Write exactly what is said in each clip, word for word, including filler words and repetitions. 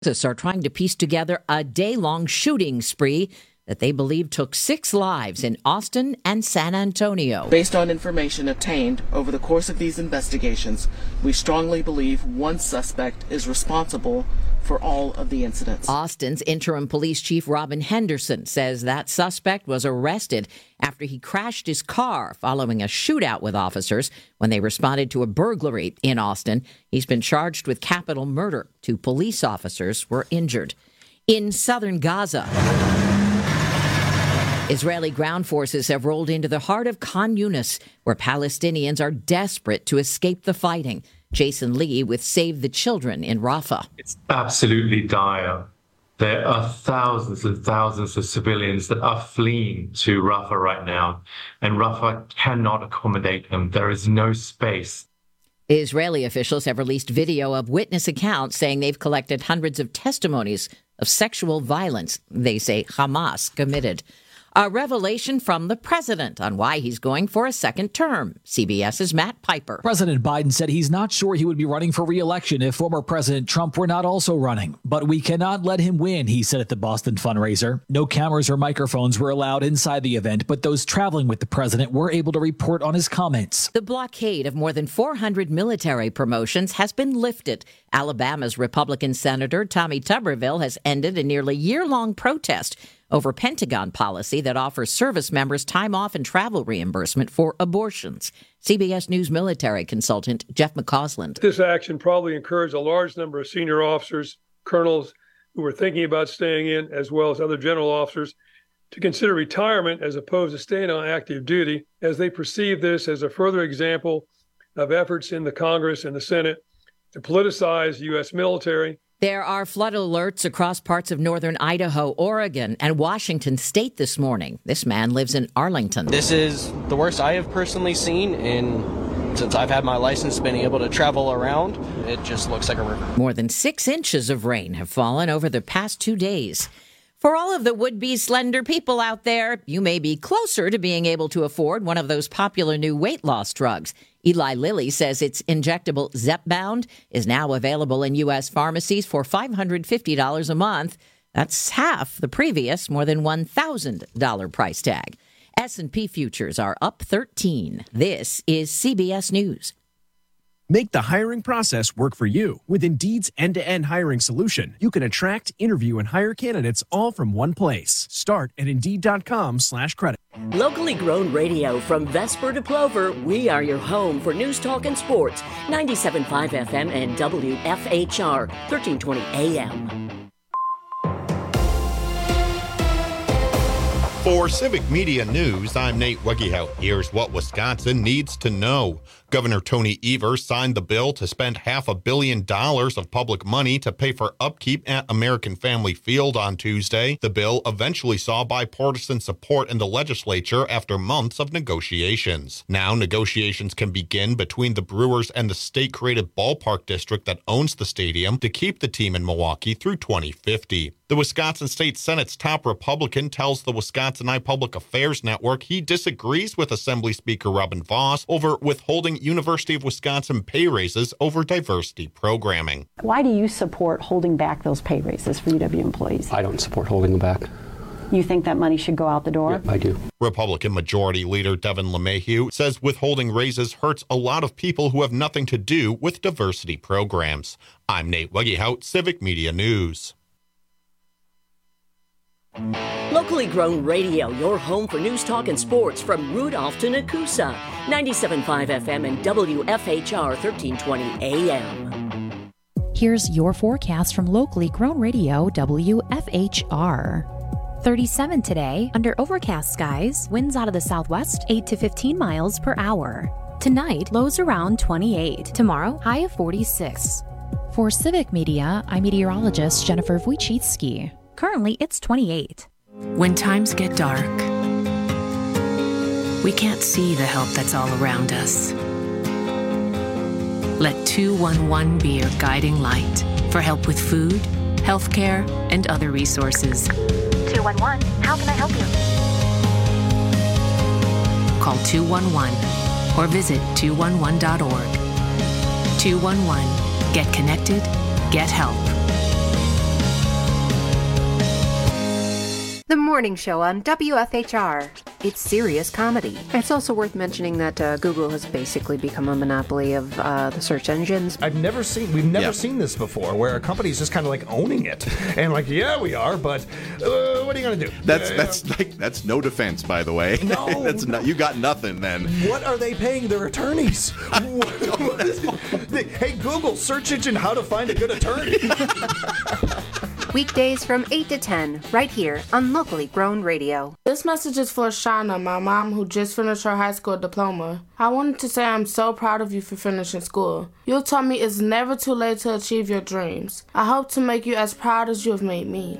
Are trying to piece together a day-long shooting spree that they believe took six lives in Austin and San Antonio. Based on information obtained over the course of these investigations, we strongly believe one suspect is responsible for all of the incidents. Austin's interim police chief Robin Henderson says that suspect was arrested after he crashed his car following a shootout with officers when they responded to a burglary in Austin. He's been charged with capital murder. Two police officers were injured. In southern Gaza, Israeli ground forces have rolled into the heart of Khan Yunis, where Palestinians are desperate to escape the fighting. Jason Lee with Save the Children in Rafah. It's absolutely dire. There are thousands and thousands of civilians that are fleeing to Rafah right now, and Rafah cannot accommodate them. There is no space. Israeli officials have released video of witness accounts saying they've collected hundreds of testimonies of sexual violence they say Hamas committed. A revelation from the president on why he's going for a second term. CBS's Matt Piper. President Biden said he's not sure he would be running for re-election if former President Trump were not also running. But we cannot let him win, he said at the Boston fundraiser. No cameras or microphones were allowed inside the event, but those traveling with the president were able to report on his comments. The blockade of more than four hundred military promotions has been lifted. Alabama's Republican Senator Tommy Tuberville has ended a nearly year-long protest over Pentagon policy that offers service members time off and travel reimbursement for abortions. C B S News military consultant Jeff McCausland. This action probably encouraged a large number of senior officers, colonels who were thinking about staying in, as well as other general officers, to consider retirement as opposed to staying on active duty, as they perceive this as a further example of efforts in the Congress and the Senate to politicize the U S military. There are flood alerts across parts of northern Idaho, Oregon, and Washington state this morning. This man lives in Arlington. This is the worst I have personally seen in since I've had my license, been able to travel around. It just looks like a river. More than six inches of rain have fallen over the past two days. For all of the would-be slender people out there, you may be closer to being able to afford one of those popular new weight loss drugs. Eli Lilly says its injectable Zepbound is now available in U S pharmacies for five hundred fifty dollars a month. That's half the previous more than one thousand dollars price tag. S and P futures are up thirteen. This is C B S News. Make the hiring process work for you. With Indeed's end-to-end hiring solution, you can attract, interview, and hire candidates all from one place. Start at Indeed.com slash credit. Locally grown radio from Vesper to Plover, we are your home for news, talk, and sports. ninety-seven point five F M and W F H R, thirteen twenty A M. For Civic Media News, I'm Nate Wegehout. Here's what Wisconsin needs to know. Governor Tony Evers signed the bill to spend half a billion dollars of public money to pay for upkeep at American Family Field on Tuesday. The bill eventually saw bipartisan support in the legislature after months of negotiations. Now negotiations can begin between the Brewers and the state-created ballpark district that owns the stadium to keep the team in Milwaukee through twenty fifty. The Wisconsin State Senate's top Republican tells the Wisconsin Public Affairs Network he disagrees with Assembly Speaker Robin Vos over withholding University of Wisconsin pay raises over diversity programming. Why do you support holding back those pay raises for U W employees? I don't support holding them back. You think that money should go out the door? Yeah, I do. Republican Majority Leader Devin LeMahieu says withholding raises hurts a lot of people who have nothing to do with diversity programs. I'm Nate Wegehout, Civic Media News. Locally grown radio, your home for news, talk, and sports from Rudolph to Nakusa. ninety-seven point five F M and W F H R, thirteen twenty A M. Here's your forecast from locally grown radio, W F H R. thirty-seven today, under overcast skies, winds out of the southwest, eight to fifteen miles per hour. Tonight, lows around twenty-eight. Tomorrow, high of forty-six. For Civic Media, I'm meteorologist Jennifer Wojcicki. Currently, it's twenty-eight. When times get dark, we can't see the help that's all around us. Let two one one be your guiding light for help with food, healthcare, and other resources. two one one, how can I help you? Call two one one or visit two one one dot org. two one one, get connected, get help. The morning show on W F H R. It's serious comedy. It's also worth mentioning that uh, Google has basically become a monopoly of uh, the search engines. I've never seen, we've never Yeah. seen this before, where a company's just kind of like owning it. And like, yeah, we are, but uh, what are you going to do? That's Uh, that's like that's no defense, by the way. No. That's not, you got nothing then. What are they paying their attorneys? What is it? Hey, Google, search engine how to find a good attorney. Weekdays from eight to ten, right here on Locally Grown Radio. This message is for Shauna, my mom who just finished her high school diploma. I wanted to say I'm so proud of you for finishing school. You taught me it's never too late to achieve your dreams. I hope to make you as proud as you have made me.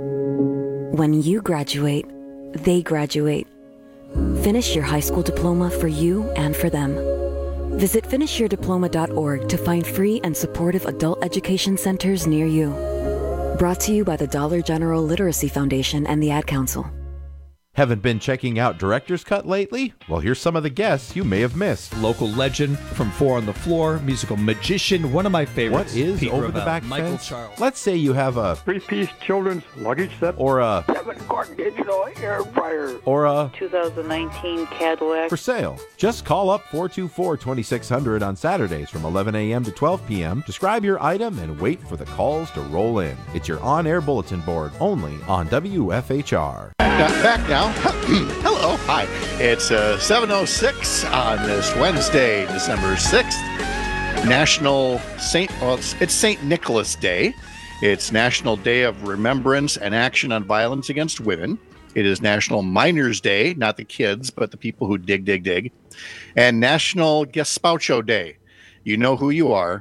When you graduate, they graduate. Finish your high school diploma for you and for them. Visit finish your diploma dot org to find free and supportive adult education centers near you. Brought to you by the Dollar General Literacy Foundation and the Ad Council. Haven't been checking out Director's Cut lately? Well, here's some of the guests you may have missed. Local legend from Four on the Floor, musical magician, one of my favorites. What is Pete over Ravel, the back Michael fence? Charles. Let's say you have a three-piece children's luggage set, or a seven quart digital air fryer, or a two thousand nineteen Cadillac for sale. Just call up four two four, two six zero zero on Saturdays from eleven a.m. to twelve p.m. Describe your item and wait for the calls to roll in. It's your on-air bulletin board only on W F H R. Back now. Hello. Hi. It's uh, seven oh six on this Wednesday, December sixth. National Saint, well, it's, it's Saint Nicholas Day. It's National Day of Remembrance and Action on Violence Against Women. It is National Miners Day, not the kids, but the people who dig, dig, dig. And National Gazpacho Day. You know who you are.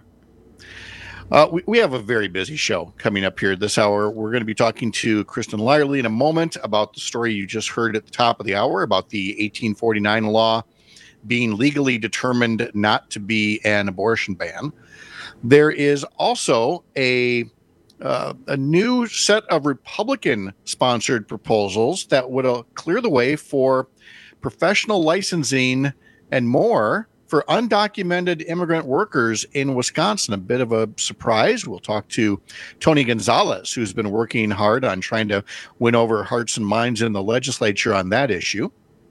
Uh, we, we have a very busy show coming up here this hour. We're going to be talking to Kristen Lyerly in a moment about the story you just heard at the top of the hour about the eighteen forty-nine law being legally determined not to be an abortion ban. There is also a uh, a new set of Republican-sponsored proposals that would uh, clear the way for professional licensing and more for undocumented immigrant workers in Wisconsin. A bit of a surprise. We'll talk to Tony Gonzalez, who's been working hard on trying to win over hearts and minds in the legislature on that issue.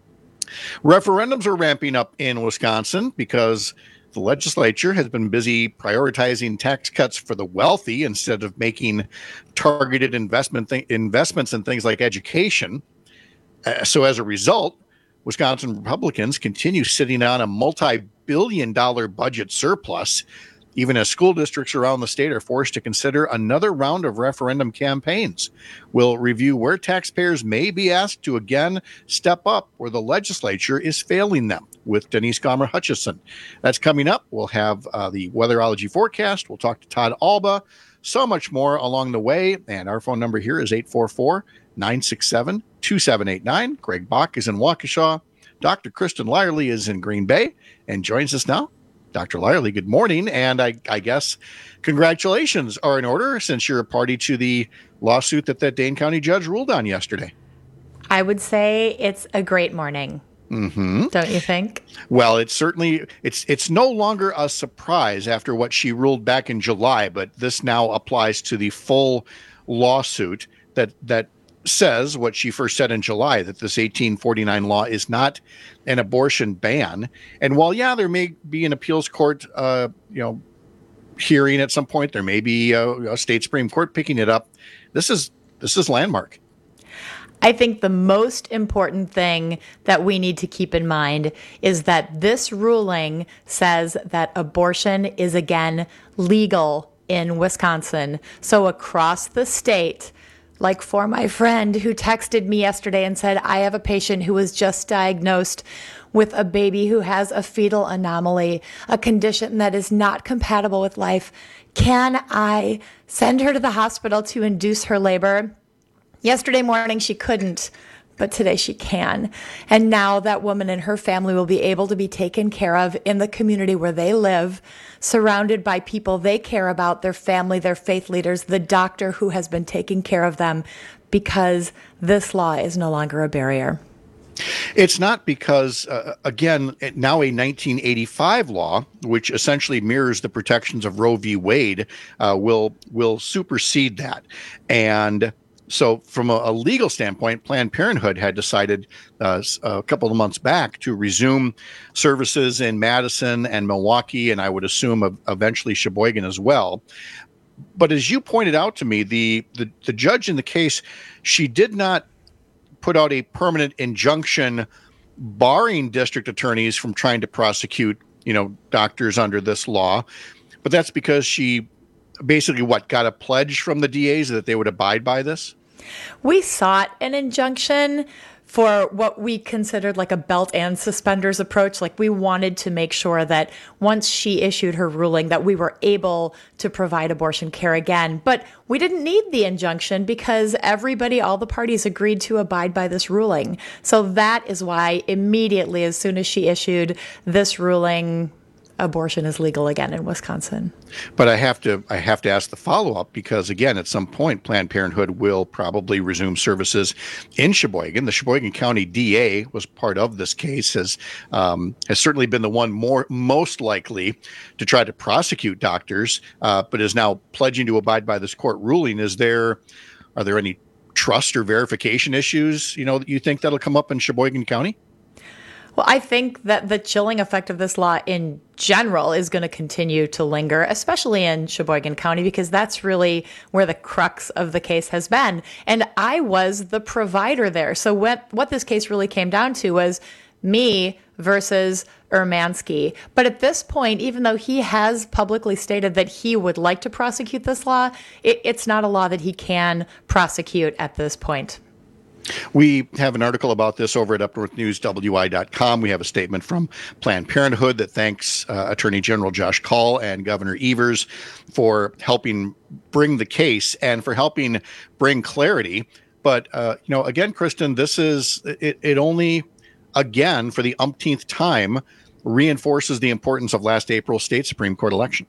Referendums are ramping up in Wisconsin because the legislature has been busy prioritizing tax cuts for the wealthy instead of making targeted investment th- investments in things like education. Uh, so as a result, Wisconsin Republicans continue sitting on a multi-billion dollar budget surplus, even as school districts around the state are forced to consider another round of referendum campaigns. We'll review where taxpayers may be asked to again step up where the legislature is failing them with Denise Gomer Hutchison. That's coming up. We'll have uh, the weatherology forecast. We'll talk to Todd Alba. So much more along the way. And our phone number here is eight four four, nine six seven, two seven eight nine. Greg Bach is in Waukesha. Doctor Kristen Lyerly is in Green Bay and joins us now. Doctor Lyerly, good morning. And I, I guess congratulations are in order since you're a party to the lawsuit that that Dane County judge ruled on yesterday. I would say it's a great morning. Mm-hmm. Don't you think? Well, it's certainly, it's it's no longer a surprise after what she ruled back in July, but this now applies to the full lawsuit that that says what she first said in July, that this eighteen forty-nine law is not an abortion ban. And while, yeah, there may be an appeals court, uh, you know, hearing at some point, there may be a, a state Supreme Court picking it up. This is this is landmark. I think the most important thing that we need to keep in mind is that this ruling says that abortion is again legal in Wisconsin. So across the state, like for my friend who texted me yesterday and said, I have a patient who was just diagnosed with a baby who has a fetal anomaly, a condition that is not compatible with life. Can I send her to the hospital to induce her labor? Yesterday morning, she couldn't, but today she can. And now that woman and her family will be able to be taken care of in the community where they live, surrounded by people they care about, their family, their faith leaders, the doctor who has been taking care of them, because this law is no longer a barrier. It's not because, uh, again, now a nineteen eighty-five law, which essentially mirrors the protections of Roe v. Wade, uh, will will supersede that. And so from a, a legal standpoint, Planned Parenthood had decided uh, a couple of months back to resume services in Madison and Milwaukee, and I would assume uh, eventually Sheboygan as well. But as you pointed out to me, the, the, the judge in the case, she did not put out a permanent injunction barring district attorneys from trying to prosecute, you know, doctors under this law. But that's because she basically, what, got a pledge from the D As that they would abide by this? We sought an injunction for what we considered like a belt and suspenders approach. Like, we wanted to make sure that once she issued her ruling that we were able to provide abortion care again. But we didn't need the injunction because everybody, all the parties agreed to abide by this ruling. So that is why immediately, as soon as she issued this ruling, abortion is legal again in Wisconsin. But I have to I have to ask the follow-up because, again, at some point, Planned Parenthood will probably resume services in Sheboygan. The Sheboygan County D A was part of this case, has um, has certainly been the one more most likely to try to prosecute doctors, uh, but is now pledging to abide by this court ruling. Is there are there any trust or verification issues, you know, that you think that'll come up in Sheboygan County? Well, I think that the chilling effect of this law in general is going to continue to linger, especially in Sheboygan County, because that's really where the crux of the case has been. And I was the provider there. So what, what this case really came down to was me versus Urmanski. But at this point, even though he has publicly stated that he would like to prosecute this law, it, it's not a law that he can prosecute at this point. We have an article about this over at up north news w i dot com. We have a statement from Planned Parenthood that thanks uh, Attorney General Josh Kaul and Governor Evers for helping bring the case and for helping bring clarity. But, uh, you know, again, Kristen, this is it, it only, again, for the umpteenth time, reinforces the importance of last April's state Supreme Court election.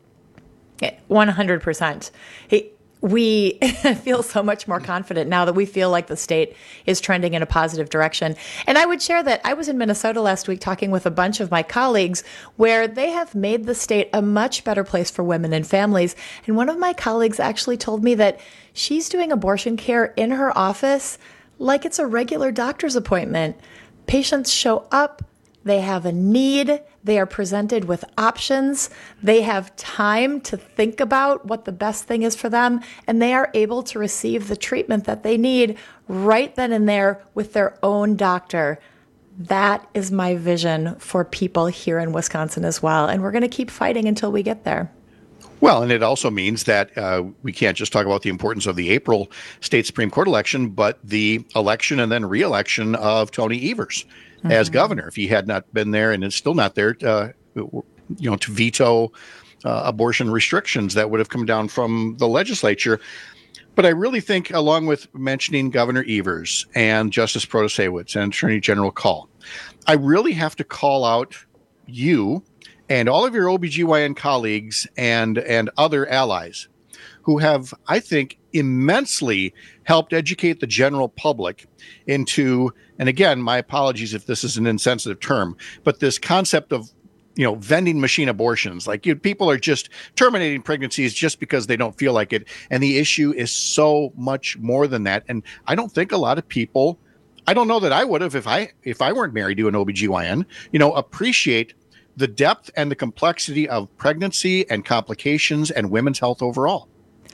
one hundred percent. He, We feel so much more confident now that we feel like the state is trending in a positive direction. And I would share that I was in Minnesota last week talking with a bunch of my colleagues where they have made the state a much better place for women and families. And one of my colleagues actually told me that she's doing abortion care in her office like it's a regular doctor's appointment. Patients show up. They have a need. They are presented with options. They have time to think about what the best thing is for them, and they are able to receive the treatment that they need right then and there with their own doctor. That is my vision for people here in Wisconsin as well, and we're going to keep fighting until we get there. Well, and it also means that uh, we can't just talk about the importance of the April state Supreme Court election, but the election and then re-election of Tony Evers mm-hmm. as governor. If he had not been there and is still not there, uh, you know, to veto uh, abortion restrictions that would have come down from the legislature. But I really think, along with mentioning Governor Evers and Justice Protasiewicz and Attorney General Kaul, I really have to call out you and all of your O B G Y N colleagues and, and other allies who have, I think, immensely helped educate the general public into, and again, my apologies if this is an insensitive term, but this concept of, you know, vending machine abortions. Like, you, people are just terminating pregnancies just because they don't feel like it. And the issue is so much more than that. And I don't think a lot of people, I don't know that I would have if I if I weren't married to an O B G Y N, you know, appreciate the depth and the complexity of pregnancy and complications and women's health overall.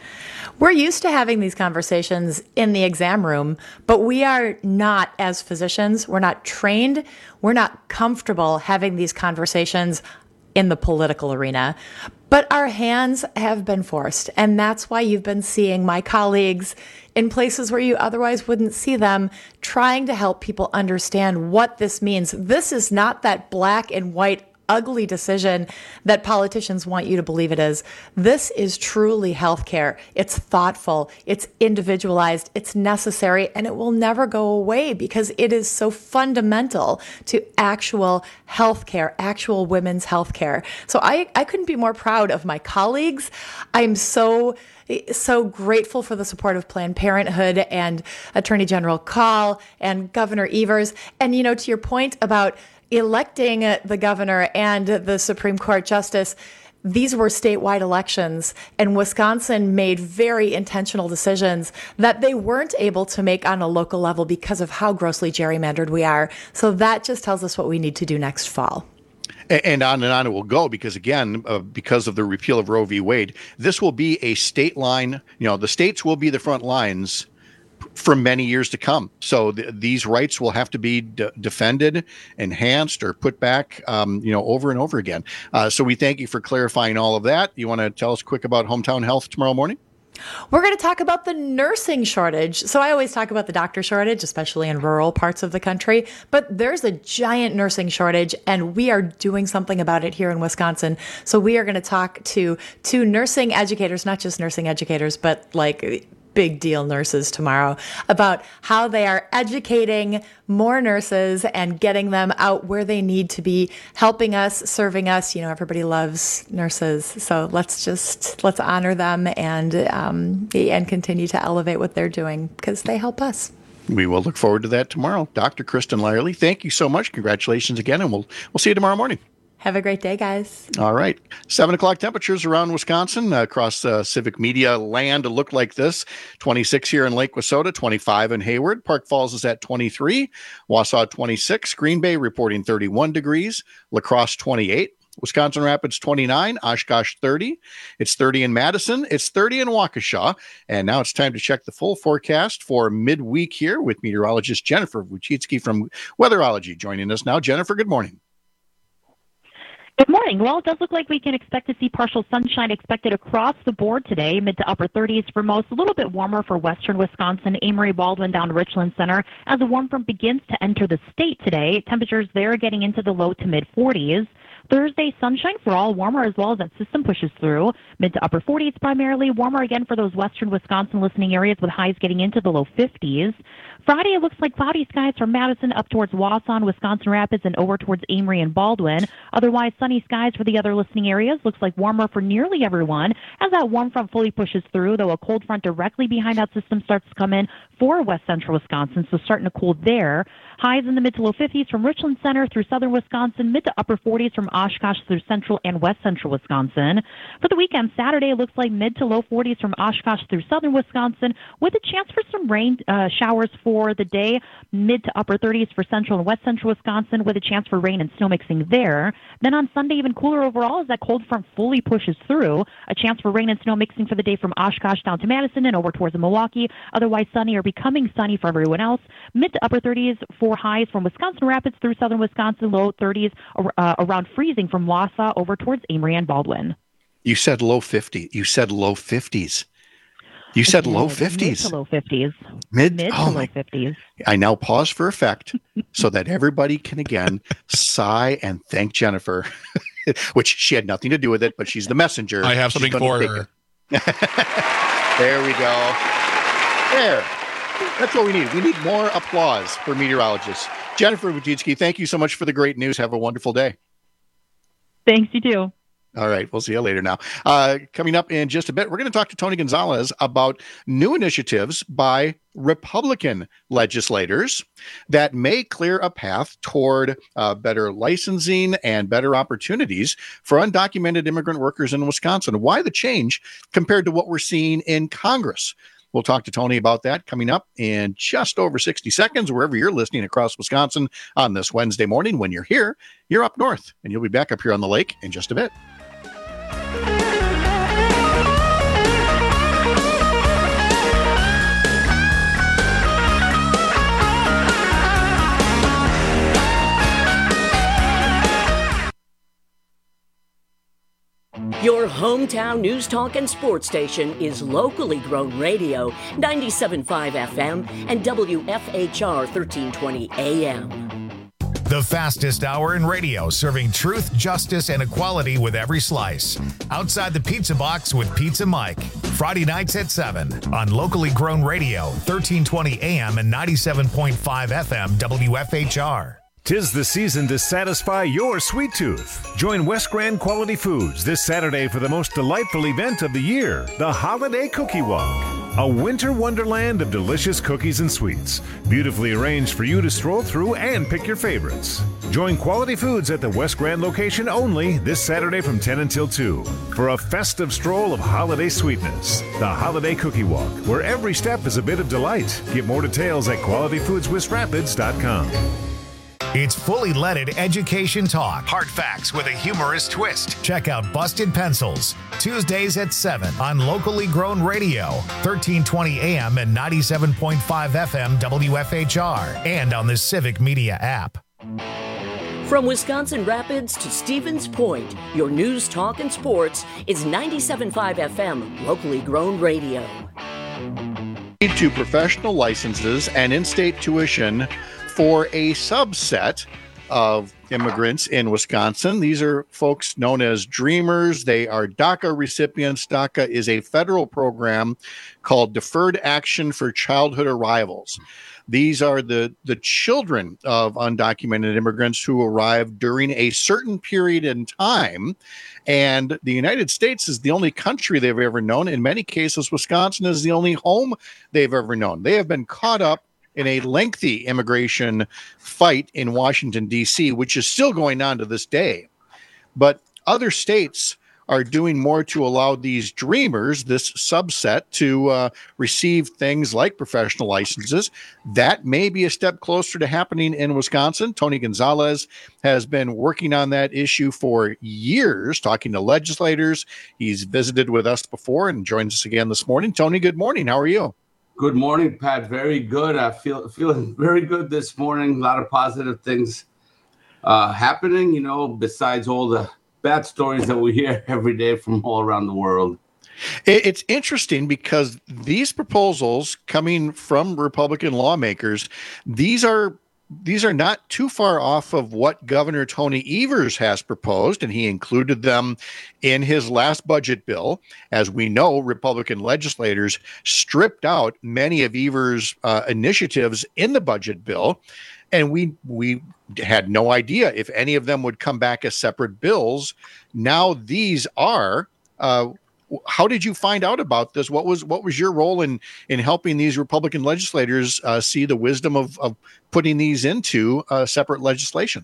We're used to having these conversations in the exam room, but we are not, as physicians, we're not trained, we're not comfortable having these conversations in the political arena. But our hands have been forced, and that's why you've been seeing my colleagues in places where you otherwise wouldn't see them, trying to help people understand what this means. This is not that black and white ugly decision that politicians want you to believe it is. This is truly healthcare. It's thoughtful, it's individualized, it's necessary, and it will never go away because it is so fundamental to actual healthcare, actual women's healthcare. So I, I couldn't be more proud of my colleagues. I'm so So grateful for the support of Planned Parenthood and Attorney General Kaul and Governor Evers. And, you know, to your point about electing the governor and the Supreme Court justice, these were statewide elections, and Wisconsin made very intentional decisions that they weren't able to make on a local level because of how grossly gerrymandered we are. So that just tells us what we need to do next fall. And on and on it will go because, again, uh, because of the repeal of Roe v. Wade, this will be a state line. You know, the states will be the front lines for many years to come. So th- these rights will have to be d- defended, enhanced, or put back, um, you know, over and over again. Uh, so we thank you for clarifying all of that. You want to tell us quick about Hometown Health tomorrow morning? We're going to talk about the nursing shortage. So I always talk about the doctor shortage, especially in rural parts of the country, but there's a giant nursing shortage and we are doing something about it here in Wisconsin. So we are going to talk to two nursing educators, not just nursing educators, but like big deal nurses tomorrow, about how they are educating more nurses and getting them out where they need to be, helping us, serving us. You know, everybody loves nurses. So let's just, let's honor them and, um, and continue to elevate what they're doing because they help us. We will look forward to that tomorrow. Doctor Kristen Lyerly, thank you so much. Congratulations again. And we'll, we'll see you tomorrow morning. Have a great day, guys. All right. Seven o'clock temperatures around Wisconsin, uh, across uh, civic media land look like this. twenty-six here in Lake Wissota, twenty-five in Hayward. Park Falls is at twenty-three. Wausau, twenty-six. Green Bay reporting thirty-one degrees. La Crosse, twenty-eight. Wisconsin Rapids, twenty-nine. Oshkosh, thirty. It's thirty in Madison. It's thirty in Waukesha. And now it's time to check the full forecast for midweek here with meteorologist Jennifer Wojcicki from Weatherology joining us now. Jennifer, good morning. Good morning. Well, it does look like we can expect to see partial sunshine expected across the board today, mid to upper thirties for most, a little bit warmer for western Wisconsin, Amory, Baldwin down to Richland Center. As the warm front begins to enter the state today, temperatures there getting into the low to mid forties. Thursday, sunshine for all, warmer as well as that system pushes through. Mid to upper forties primarily, warmer again for those western Wisconsin listening areas with highs getting into the low fifties. Friday, it looks like cloudy skies from Madison up towards Wausau, Wisconsin Rapids, and over towards Amory and Baldwin. Otherwise, sunny skies for the other listening areas. Looks like warmer for nearly everyone as that warm front fully pushes through, though a cold front directly behind that system starts to come in for west central Wisconsin, so starting to cool there. Highs in the mid to low fifties from Richland Center through southern Wisconsin, mid to upper forties from Oshkosh through central and west central Wisconsin. For the weekend, Saturday, it looks like mid to low forties from Oshkosh through southern Wisconsin with a chance for some rain uh, showers for the day, mid to upper thirties for central and west central Wisconsin with a chance for rain and snow mixing there. Then on Sunday, even cooler overall as that cold front fully pushes through. A chance for rain and snow mixing for the day from Oshkosh down to Madison and over towards Milwaukee. Otherwise sunny or becoming sunny for everyone else. Mid to upper thirties for highs from Wisconsin Rapids through southern Wisconsin, low thirties uh, around freezing from Wausau over towards Amory and Baldwin. You said low fifty. You said low fifties. You said okay, low fifties. Mid to low fifties. Mid, mid oh to my, low fifties. I now pause for effect so that everybody can again sigh and thank Jennifer, which she had nothing to do with it, but she's the messenger. I have something for her. There we go. There. That's what we need. We need more applause for meteorologists. Jennifer Wojcicki, thank you so much for the great news. Have a wonderful day. Thanks, you too. All right. We'll see you later now. Uh, coming up in just a bit, we're going to talk to Tony Gonzalez about new initiatives by Republican legislators that may clear a path toward uh, better licensing and better opportunities for undocumented immigrant workers in Wisconsin. Why the change compared to what we're seeing in Congress? We'll talk to Tony about that coming up in just over sixty seconds, wherever you're listening across Wisconsin on this Wednesday morning. When you're here, you're up north, and you'll be back up here on the lake in just a bit. Your hometown news, talk, and sports station is locally grown radio, ninety-seven point five F M and W F H R thirteen twenty A M. The fastest hour in radio, serving truth, justice, and equality with every slice. Outside the Pizza Box with Pizza Mike. Friday nights at seven on locally grown radio, thirteen twenty A M and ninety-seven point five F M W F H R. Tis the season to satisfy your sweet tooth. Join West Grand Quality Foods this Saturday for the most delightful event of the year, the Holiday Cookie Walk. A winter wonderland of delicious cookies and sweets, beautifully arranged for you to stroll through and pick your favorites. Join Quality Foods at the West Grand location only this Saturday from ten until two for a festive stroll of holiday sweetness. The Holiday Cookie Walk, where every step is a bit of delight. Get more details at quality foods west rapids dot com. It's fully leaded education talk. Hard facts with a humorous twist. Check out Busted Pencils, Tuesdays at seven on Locally Grown Radio, thirteen twenty A M and ninety-seven point five F M W F H R, and on the Civic Media app. From Wisconsin Rapids to Stevens Point, your news, talk, and sports is ninety-seven point five F M, Locally Grown Radio. To professional licenses and in-state tuition for a subset of immigrants in Wisconsin. These are folks known as Dreamers. They are DACA recipients. DACA is a federal program called Deferred Action for Childhood Arrivals. These are the, the children of undocumented immigrants who arrived during a certain period in time. And the United States is the only country they've ever known. In many cases, Wisconsin is the only home they've ever known. They have been caught up in a lengthy immigration fight in Washington, D C, which is still going on to this day. But other states are doing more to allow these dreamers, this subset, to uh, receive things like professional licenses. That may be a step closer to happening in Wisconsin. Tony Gonzalez has been working on that issue for years, talking to legislators. He's visited with us before and joins us again this morning. Tony, good morning. How are you? Good morning, Pat. Very good. I feel feeling very good this morning. A lot of positive things uh, happening, you know, besides all the bad stories that we hear every day from all around the world. It's interesting because these proposals coming from Republican lawmakers, these are these are not too far off of what Governor Tony Evers has proposed, and he included them in his last budget bill. As we know, Republican legislators stripped out many of Evers' uh, initiatives in the budget bill, and we we had no idea if any of them would come back as separate bills. Now these are. Uh, how did you find out about this? What was what was your role in in helping these Republican legislators uh, see the wisdom of, of putting these into uh, separate legislation?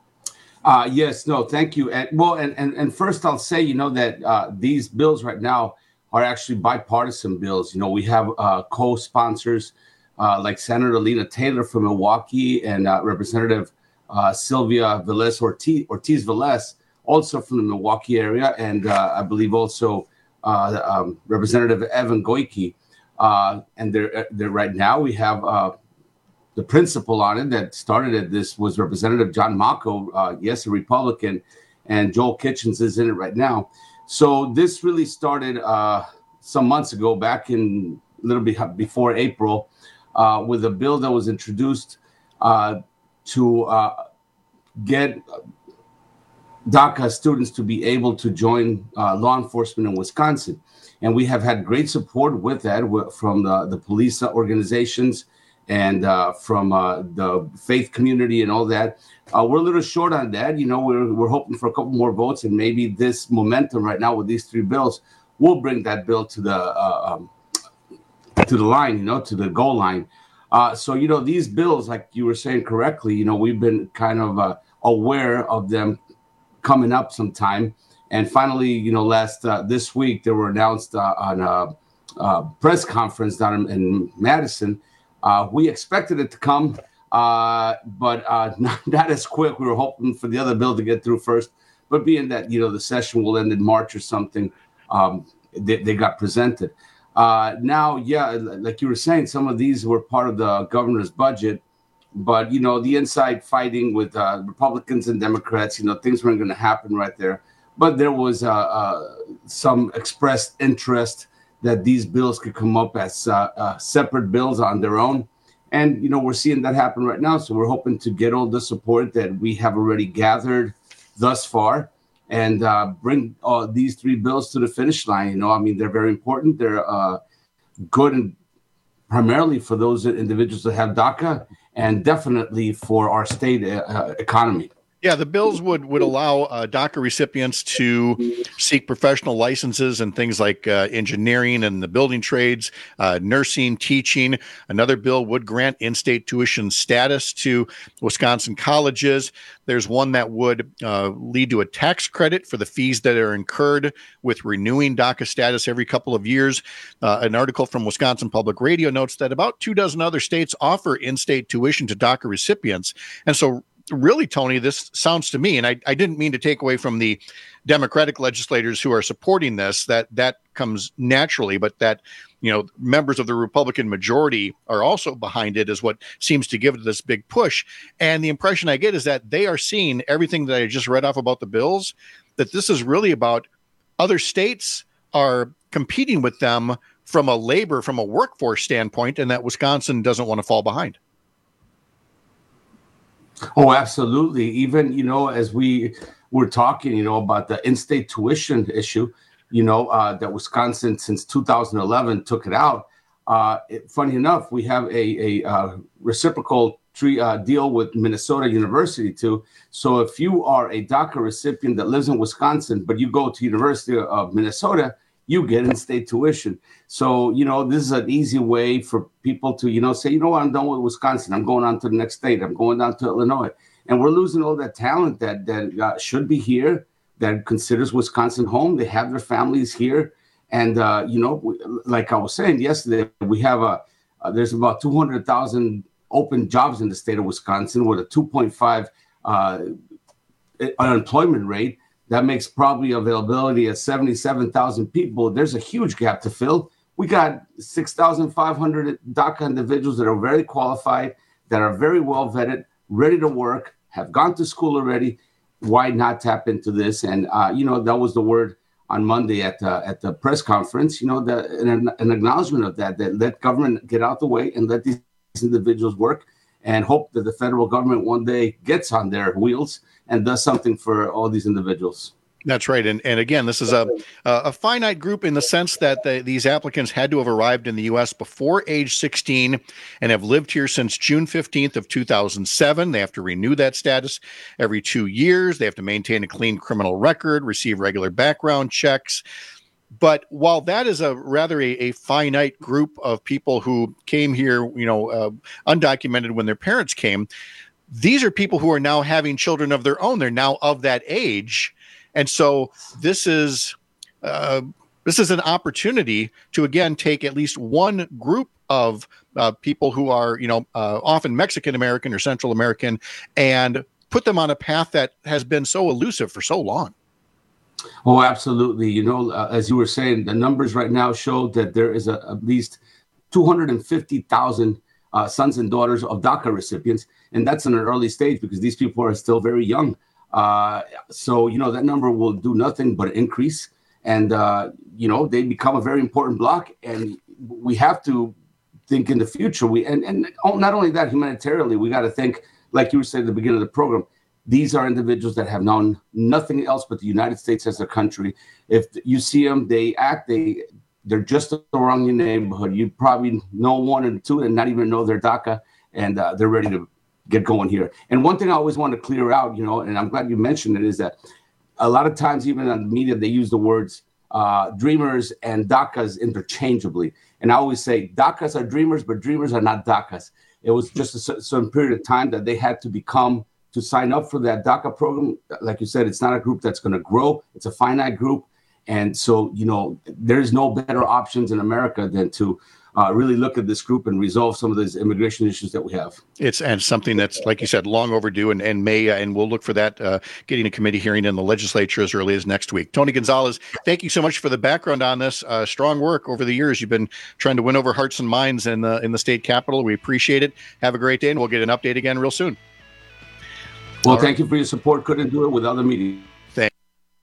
Uh, yes, no, thank you. And well, and, and, and first I'll say, you know, that uh, these bills right now are actually bipartisan bills. You know, we have uh, co-sponsors uh, like Senator Lena Taylor from Milwaukee and uh, Representative uh, Sylvia Velez Ortiz, Ortiz Velez, also from the Milwaukee area. And uh, I believe also uh, um, Representative Evan Goyke. Uh, and they're, they're right now we have uh, the principal on it that started it. This was Representative John Mako, uh, yes, a Republican, and Joel Kitchens is in it right now. So this really started uh, some months ago, back in a little bit before April, uh, with a bill that was introduced uh, to uh, get DACA students to be able to join uh, law enforcement in Wisconsin. And we have had great support with that from the, the police organizations and uh, from uh, the faith community and all that. Uh, we're a little short on that. You know, we're, we're hoping for a couple more votes, and maybe this momentum right now with these three bills will bring that bill to the uh, um, to the line, you know, to the goal line. Uh, so, you know, these bills, like you were saying correctly, you know, we've been kind of uh, aware of them coming up sometime. And finally, you know, last uh, this week, they were announced uh, on a, a press conference down in, in Madison. Uh, we expected it to come, uh, but uh, not, not as quick. We were hoping for the other bill to get through first. But being that, you know, the session will end in March or something, um, they, they got presented. Uh, now, yeah, like you were saying, some of these were part of the governor's budget. But, you know, the inside fighting with uh, Republicans and Democrats, you know, things weren't going to happen right there. But there was uh, uh, some expressed interest that these bills could come up as uh, uh, separate bills on their own. And, you know, we're seeing that happen right now. So we're hoping to get all the support that we have already gathered thus far and uh, bring uh, these three bills to the finish line. You know, I mean, they're very important. They're uh, good and primarily for those individuals that have DACA and definitely for our state uh, economy. Yeah, the bills would, would allow uh, DACA recipients to seek professional licenses in things like uh, engineering and the building trades, uh, nursing, teaching. Another bill would grant in-state tuition status to Wisconsin colleges. There's one that would uh, lead to a tax credit for the fees that are incurred with renewing DACA status every couple of years. Uh, an article from Wisconsin Public Radio notes that about two dozen other states offer in-state tuition to DACA recipients. And so really, Tony, this sounds to me, and I, I didn't mean to take away from the Democratic legislators who are supporting this, that that comes naturally, but that, you know, members of the Republican majority are also behind it is what seems to give it this big push. And the impression I get is that they are seeing everything that I just read off about the bills, that this is really about other states are competing with them from a labor, from a workforce standpoint, and that Wisconsin doesn't want to fall behind. Oh, absolutely. Even, you know, as we were talking, you know, about the in-state tuition issue, you know, uh, that Wisconsin since two thousand eleven took it out. Uh, it, funny enough, we have a, a uh, reciprocal tree, uh, deal with Minnesota University too. So if you are a DACA recipient that lives in Wisconsin, but you go to University of Minnesota, you get in-state tuition. So, you know, this is an easy way for people to, you know, say, you know what, I'm done with Wisconsin. I'm going on to the next state. I'm going down to Illinois. And we're losing all that talent that that uh, should be here, that considers Wisconsin home. They have their families here. And, uh, you know, we, like I was saying yesterday, we have a, uh, there's about two hundred thousand open jobs in the state of Wisconsin with a two point five uh, unemployment rate. That makes probably availability at seventy-seven thousand people. There's a huge gap to fill. We got six thousand five hundred DACA individuals that are very qualified, that are very well vetted, ready to work, have gone to school already. Why not tap into this? And, uh, you know, that was the word on Monday at the, at the press conference, you know, the, an, an acknowledgement of that, that let government get out the way and let these individuals work, and hope that the federal government one day gets on their wheels and does something for all these individuals. That's right. And and again, this is a a finite group in the sense that the, these applicants had to have arrived in the U S before age sixteen and have lived here since June fifteenth of two thousand seven. They have to renew that status every two years. They have to maintain a clean criminal record, receive regular background checks. But while that is a rather a, a finite group of people who came here, you know, uh, undocumented when their parents came, these are people who are now having children of their own. They're now of that age. And so this is uh, this is an opportunity to, again, take at least one group of uh, people who are, you know, uh, often Mexican-American or Central American, and put them on a path that has been so elusive for so long. Oh, absolutely. You know, uh, as you were saying, the numbers right now show that there is a, at least two hundred fifty thousand uh, sons and daughters of DACA recipients. And that's in an early stage because these people are still very young. Uh, so, you know, that number will do nothing but increase. And, uh, you know, they become a very important block. And we have to think in the future. We And, and not only that, humanitarily, we got to think, like you were saying at the beginning of the program, these are individuals that have known nothing else but the United States as a country. If you see them, they act, they, they're just around your neighborhood. You probably know one and two and not even know their DACA, and uh, they're ready to get going here. And one thing I always want to clear out, you know, and I'm glad you mentioned it, is that a lot of times, even on the media, they use the words uh, dreamers and DACAs interchangeably. And I always say DACAs are dreamers, but dreamers are not DACAs. It was just a certain period of time that they had to become to sign up for that DACA program. Like you said, it's not a group that's going to grow. It's a finite group. And so, you know, there's no better options in America than to uh, really look at this group and resolve some of those immigration issues that we have. It's and something that's, like you said, long overdue, and, and may, uh, and we'll look for that uh, getting a committee hearing in the legislature as early as next week. Tony Gonzalez, thank you so much for the background on this. Uh, strong work over the years. You've been trying to win over hearts and minds in the, in the state capitol. We appreciate it. Have a great day, and we'll get an update again real soon. Well, All thank right. you for your support. Couldn't do it without the media. Thanks.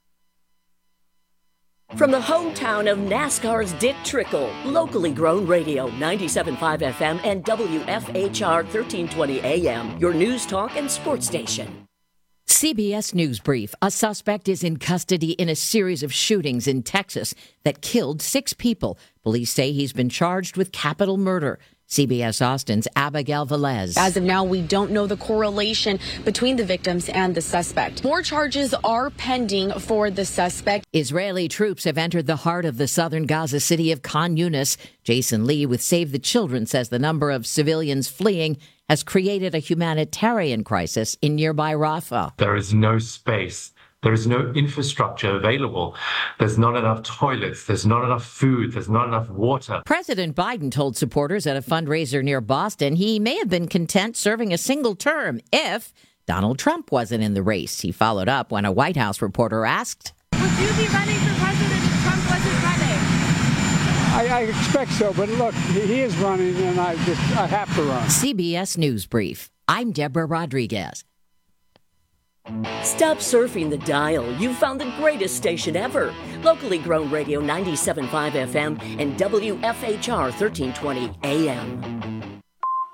From the hometown of NASCAR's Dick Trickle, locally grown radio, ninety-seven point five F M and W F H R thirteen twenty A M, your news talk and sports station. C B S News Brief. A suspect is in custody in a series of shootings in Texas that killed six people. Police say he's been charged with capital murder. C B S Austin's Abigail Velez. As of now, we don't know the correlation between the victims and the suspect. More charges are pending for the suspect. Israeli troops have entered the heart of the southern Gaza city of Khan Yunis. Jason Lee with Save the Children says the number of civilians fleeing has created a humanitarian crisis in nearby Rafah. There is no space. There is no infrastructure available. There's not enough toilets. There's not enough food. There's not enough water. President Biden told supporters at a fundraiser near Boston he may have been content serving a single term if Donald Trump wasn't in the race. He followed up when a White House reporter asked, "Would you be running for president if Trump wasn't running?" I, I expect so, but look, he is running, and I just I have to run. C B S News Brief. I'm Deborah Rodriguez. Stop surfing the dial. You've found the greatest station ever. Locally grown radio ninety-seven point five F M and W F H R thirteen twenty A M.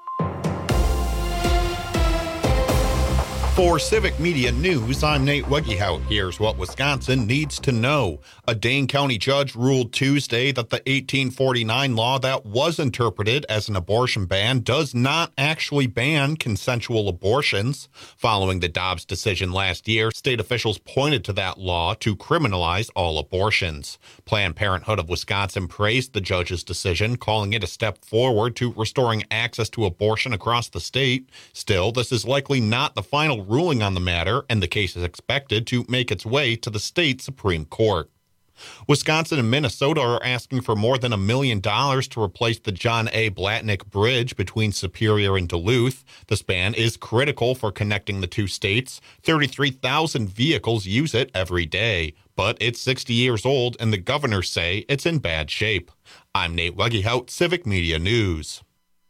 For Civic Media News, I'm Nate Wegehout. Here's what Wisconsin needs to know. A Dane County judge ruled Tuesday that the eighteen forty-nine law that was interpreted as an abortion ban does not actually ban consensual abortions. Following the Dobbs decision last year, state officials pointed to that law to criminalize all abortions. Planned Parenthood of Wisconsin praised the judge's decision, calling it a step forward to restoring access to abortion across the state. Still, this is likely not the final ruling on the matter, and the case is expected to make its way to the state Supreme Court. Wisconsin and Minnesota are asking for more than a million dollars to replace the John A. Blatnick Bridge between Superior and Duluth. The span is critical for connecting the two states. thirty-three thousand vehicles use it every day, but it's sixty years old, and the governors say it's in bad shape. I'm Nate Wegehout, Civic Media News.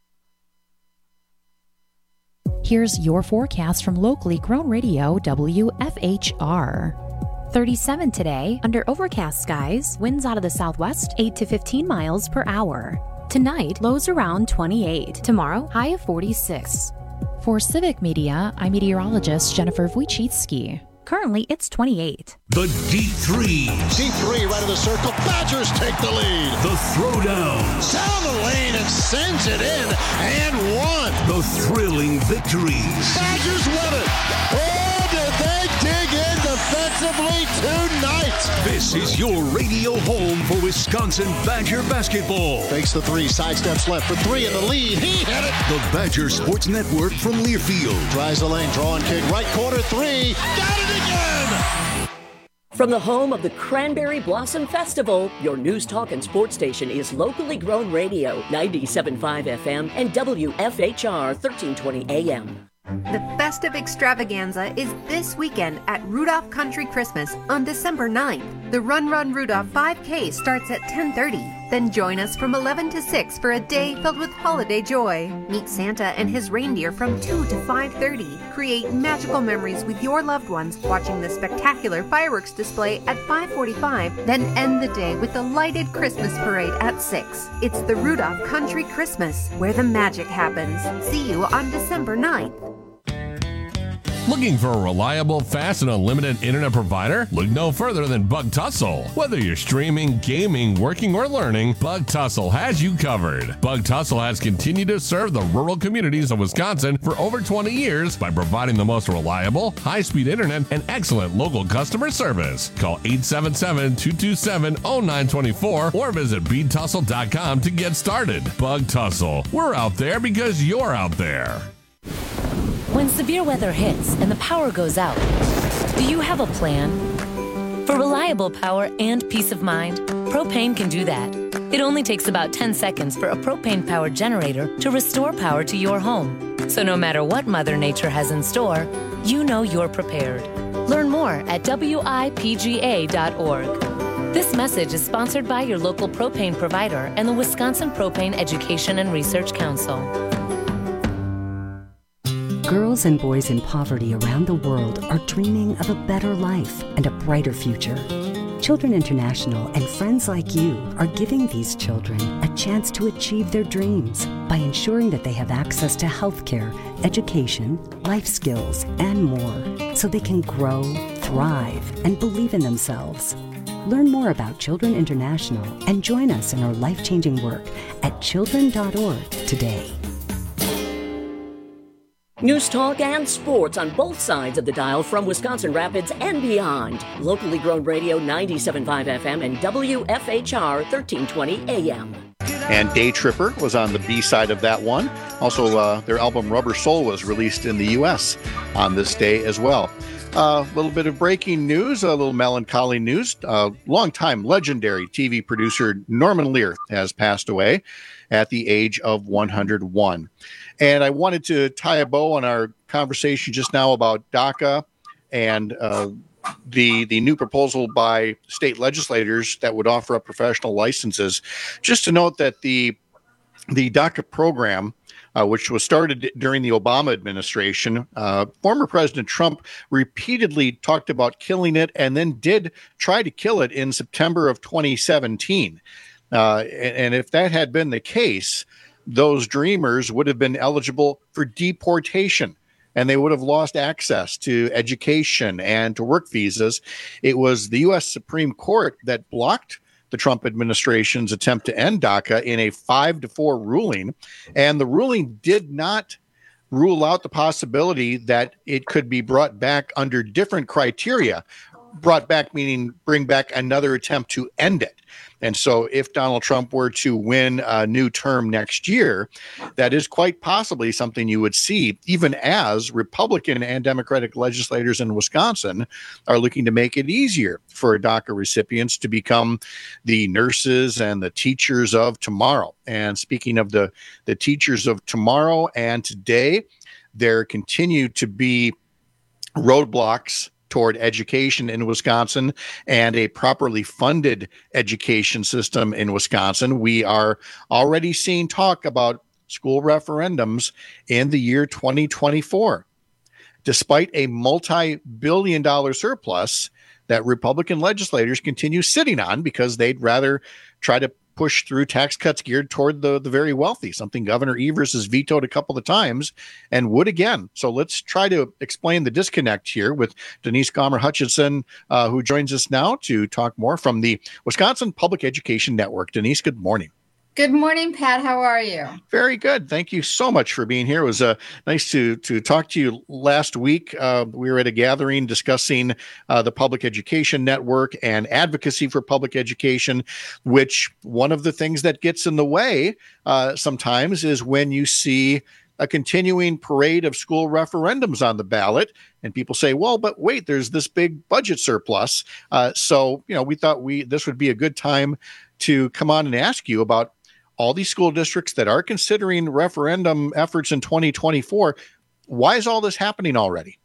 Here's your forecast from locally grown radio W F H R. thirty-seven today, under overcast skies, winds out of the southwest, eight to fifteen miles per hour. Tonight, lows around twenty-eight. Tomorrow, high of forty-six. For Civic Media, I'm meteorologist Jennifer Wojcicki. Currently, it's twenty-eight. The deep threes. Deep three right of the circle. Badgers take the lead. The throwdowns. Down the lane and sends it in and one. The thrilling victories. Badgers win it. Oh, did they dig in defensively tonight? This is your radio home for Wisconsin Badger basketball. Fakes the three, sidesteps left for three in the lead. He hit it. The Badger Sports Network from Learfield. Tries the lane, draw and kick, right corner three. Got it again. From the home of the Cranberry Blossom Festival, your news talk and sports station is locally grown radio, ninety-seven point five F M and W F H R thirteen twenty A M. The festive extravaganza is this weekend at Rudolph Country Christmas on December ninth. The Run Run Rudolph five K starts at ten thirty. Then join us from eleven to six for a day filled with holiday joy. Meet Santa and his reindeer from two to five thirty. Create magical memories with your loved ones watching the spectacular fireworks display at five forty-five. Then end the day with the lighted Christmas parade at six. It's the Rudolph Country Christmas, where the magic happens. See you on December ninth. Looking for a reliable, fast, and unlimited internet provider? Look no further than Bug Tussle. Whether you're streaming, gaming, working, or learning, Bug Tussle has you covered. Bug Tussle has continued to serve the rural communities of Wisconsin for over twenty years by providing the most reliable, high-speed internet and excellent local customer service. Call eight seven seven, two two seven, zero nine two four or visit bead tussle dot com to get started. Bug Tussle. We're out there because you're out there. When severe weather hits and the power goes out, do you have a plan? For reliable power and peace of mind, Propane can do that. It only takes about ten seconds for a propane-powered generator to restore power to your home. So no matter what Mother Nature has in store, you know you're prepared. Learn more at W I P G A dot org. This message is sponsored by your local propane provider and the Wisconsin Propane Education and Research Council. Girls and boys in poverty around the world are dreaming of a better life and a brighter future. Children International and friends like you are giving these children a chance to achieve their dreams by ensuring that they have access to healthcare, education, life skills, and more, so they can grow, thrive, and believe in themselves. Learn more about Children International and join us in our life-changing work at children dot org today. News talk and sports on both sides of the dial from Wisconsin Rapids and beyond. Locally grown radio ninety-seven point five F M and W F H R thirteen twenty A M. And Day Tripper was on the B side of that one. Also, uh, their album Rubber Soul was released in the U S on this day as well. A uh, little bit of breaking news, a little melancholy news. Uh, longtime legendary T V producer Norman Lear has passed away at the age of one hundred one. And I wanted to tie a bow on our conversation just now about DACA and uh, the the new proposal by state legislators that would offer up professional licenses. Just to note that the the DACA program, uh, which was started during the Obama administration, uh, former President Trump repeatedly talked about killing it and then did try to kill it in September of twenty seventeen. Uh, and, and if that had been the case, those dreamers would have been eligible for deportation, and they would have lost access to education and to work visas. It was the U S Supreme Court that blocked the Trump administration's attempt to end DACA in a five to four ruling. And the ruling did not rule out the possibility that it could be brought back under different criteria. Brought back meaning bring back another attempt to end it. And so if Donald Trump were to win a new term next year, that is quite possibly something you would see, even as Republican and Democratic legislators in Wisconsin are looking to make it easier for DACA recipients to become the nurses and the teachers of tomorrow. And speaking of the, the teachers of tomorrow and today, there continue to be roadblocks toward education in Wisconsin and a properly funded education system in Wisconsin. We are already seeing talk about school referendums in the year twenty twenty-four. Despite a multi-billion dollar surplus that Republican legislators continue sitting on because they'd rather try to push through tax cuts geared toward the, the very wealthy, something Governor Evers has vetoed a couple of times and would again. So let's try to explain the disconnect here with Denise Gomer Hutchinson, uh, who joins us now to talk more from the Wisconsin Public Education Network. Denise, good morning. Good morning, Pat. How are you? Very good. Thank you so much for being here. It was uh, nice to to talk to you last week. Uh, we were at a gathering discussing uh, the Public Education Network and advocacy for public education, which one of the things that gets in the way uh, sometimes is when you see a continuing parade of school referendums on the ballot. And people say, well, but wait, there's this big budget surplus. Uh, so, you know, we thought we this would be a good time to come on and ask you about all these school districts that are considering referendum efforts in twenty twenty-four. Why is all this happening already?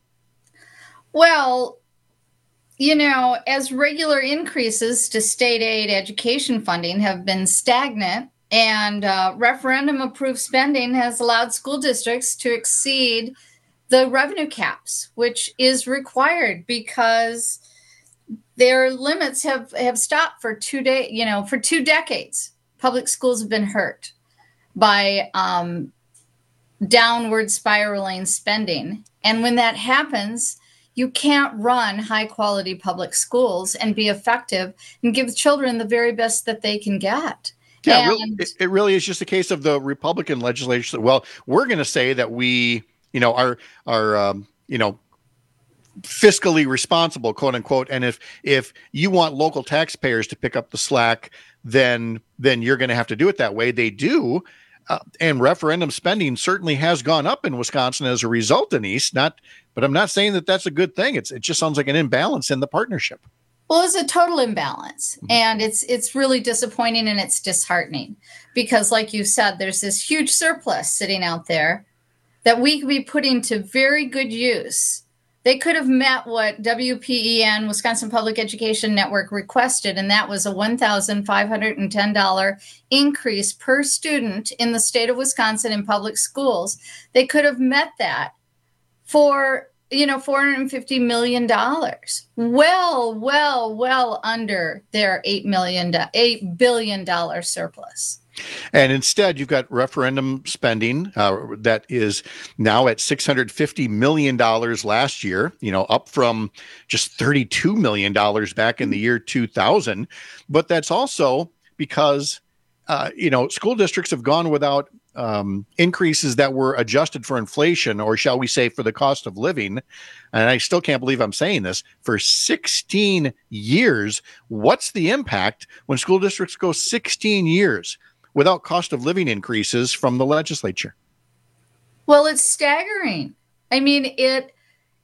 Well, you know, as regular increases to state aid education funding have been stagnant, and uh, referendum approved spending has allowed school districts to exceed the revenue caps, which is required because their limits have, have stopped for two day, you know, for two decades. Public schools have been hurt by um, downward spiraling spending. And when that happens, you can't run high quality public schools and be effective and give children the very best that they can get. Yeah, and, really, it, it really is just a case of the Republican legislature. Well, we're going to say that we, you know, are, are um, you know, fiscally responsible, quote unquote. And if if you want local taxpayers to pick up the slack, then then you're going to have to do it that way. They do. Uh, and referendum spending certainly has gone up in Wisconsin as a result, Denise. Not, but I'm not saying that that's a good thing. It's it just sounds like an imbalance in the partnership. Well, it's a total imbalance, mm-hmm. and it's it's really disappointing and it's disheartening because, like you said, there's this huge surplus sitting out there that we could be putting to very good use. They could have met what W P E N, Wisconsin Public Education Network, requested, and that was a one thousand five hundred ten dollars increase per student in the state of Wisconsin in public schools. They could have met that for, you know, four hundred fifty million dollars. Well, well, well under their eight million dollars, eight billion dollars surplus. And instead, you've got referendum spending uh, that is now at six hundred fifty million dollars last year, you know, up from just thirty-two million dollars back in the year two thousand. But that's also because, uh, you know, school districts have gone without um, increases that were adjusted for inflation, or shall we say for the cost of living. And I still can't believe I'm saying this, for sixteen years. What's the impact when school districts go sixteen years without cost of living increases from the legislature? Well, it's staggering. I mean, it,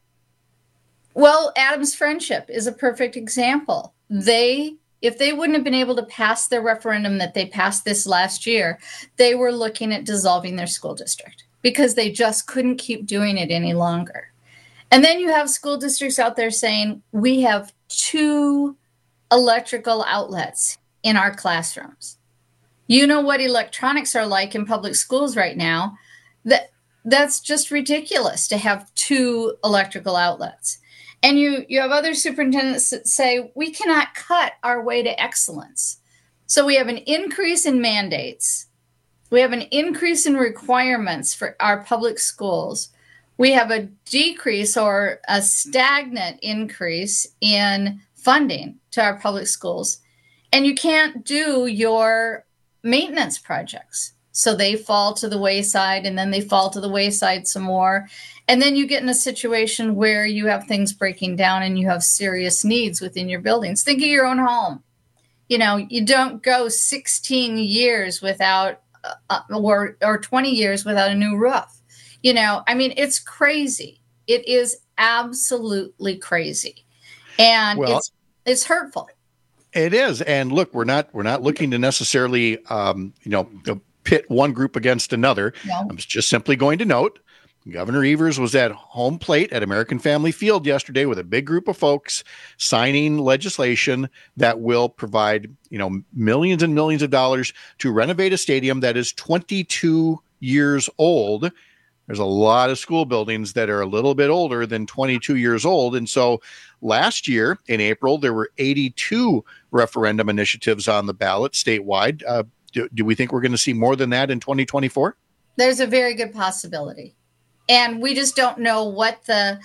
well, Adams Friendship is a perfect example. They, if they wouldn't have been able to pass their referendum that they passed this last year, they were looking at dissolving their school district because they just couldn't keep doing it any longer. And then you have school districts out there saying, we have two electrical outlets in our classrooms. You know what electronics are like in public schools right now. That that's just ridiculous to have two electrical outlets. And you, you have other superintendents that say, we cannot cut our way to excellence. So we have an increase in mandates. We have an increase in requirements for our public schools. We have a decrease or a stagnant increase in funding to our public schools. And you can't do your maintenance projects. So they fall to the wayside, and then they fall to the wayside some more. And then you get in a situation where you have things breaking down and you have serious needs within your buildings. Think of your own home. You know, you don't go sixteen years without, uh, or, or twenty years without a new roof. You know, I mean, it's crazy. It is absolutely crazy. And well, it's it's hurtful. It is. And look, we're not we're not looking to necessarily, um, you know, pit one group against another. No. I'm just simply going to note Governor Evers was at home plate at American Family Field yesterday with a big group of folks signing legislation that will provide, you know, millions and millions of dollars to renovate a stadium that is twenty-two years old. There's a lot of school buildings that are a little bit older than twenty-two years old. And so last year in April, there were eighty-two referendum initiatives on the ballot statewide. Uh, do, do we think we're going to see more than that in twenty twenty-four? There's a very good possibility. And we just don't know what the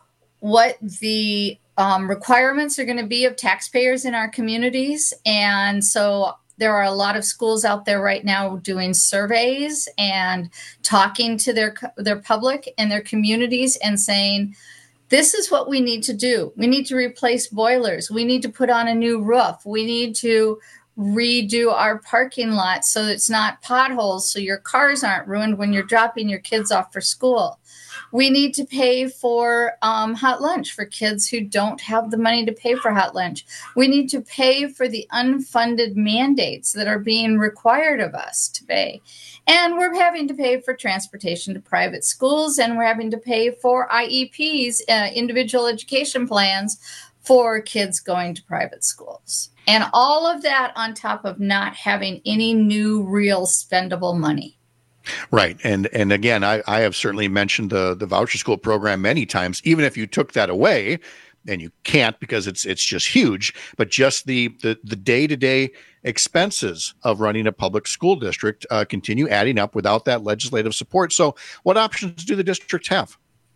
what the um, requirements are going to be of taxpayers in our communities. And so there are a lot of schools out there right now doing surveys and talking to their their public and their communities and saying, this is what we need to do. We need to replace boilers. We need to put on a new roof. We need to redo our parking lot so it's not potholes, so your cars aren't ruined when you're dropping your kids off for school. We need to pay for um, hot lunch for kids who don't have the money to pay for hot lunch. We need to pay for the unfunded mandates that are being required of us to pay. And we're having to pay for transportation to private schools, and we're having to pay for I E Ps, uh, individual education plans, for kids going to private schools. And all of that on top of not having any new real spendable money. Right. And and again, I, I have certainly mentioned the, the voucher school program many times. Even if you took that away, and you can't because it's it's just huge, but just the the, the day-to-day expenses of running a public school district uh, continue adding up without that legislative support. So what options do the districts have?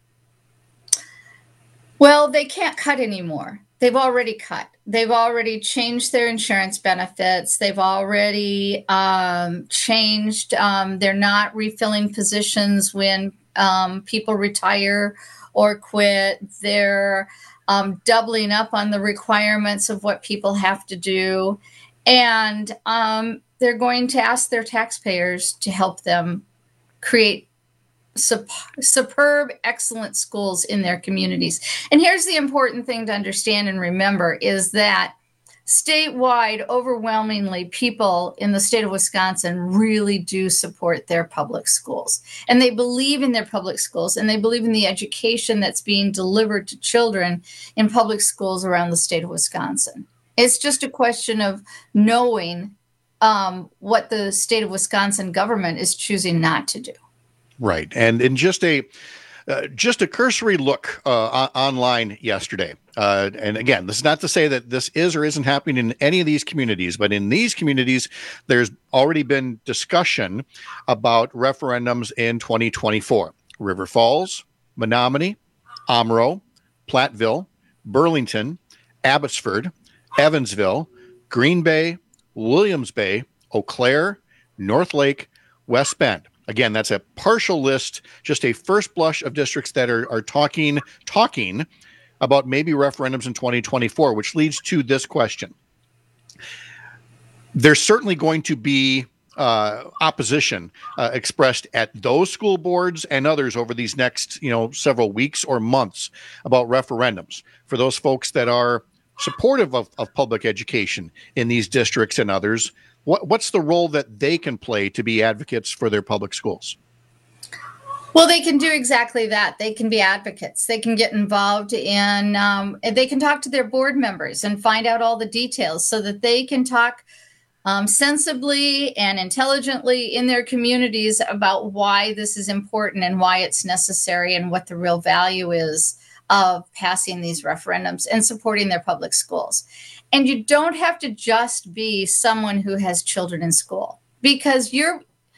Well, they can't cut anymore. They've already cut. They've already changed their insurance benefits. They've already um, changed. Um, they're not refilling positions when um, people retire or quit. They're um, doubling up on the requirements of what people have to do. And um, they're going to ask their taxpayers to help them create Sup- superb, excellent schools in their communities. And here's the important thing to understand and remember is that statewide, overwhelmingly, people in the state of Wisconsin really do support their public schools. And they believe in their public schools, and they believe in the education that's being delivered to children in public schools around the state of Wisconsin. It's just a question of knowing um, what the state of Wisconsin government is choosing not to do. Right. And in just a Uh, just a cursory look uh, online yesterday. Uh, and again, this is not to say that this is or isn't happening in any of these communities, but in these communities, there's already been discussion about referendums in twenty twenty-four. River Falls, Menominee, Omro, Platteville, Burlington, Abbotsford, Evansville, Green Bay, Williams Bay, Eau Claire, North Lake, West Bend. Again, that's a partial list, just a first blush of districts that are, are talking talking about maybe referendums in twenty twenty-four, which leads to this question. There's certainly going to be uh, opposition uh, expressed at those school boards and others over these next, you know, several weeks or months about referendums. For those folks that are supportive of, of public education in these districts and others, what, what's the role that they can play to be advocates for their public schools? Well, they can do exactly that. They can be advocates. They can get involved in, um, they can talk to their board members and find out all the details so that they can talk um, sensibly and intelligently in their communities about why this is important and why it's necessary and what the real value is of passing these referendums and supporting their public schools. And you don't have to just be someone who has children in school, because you're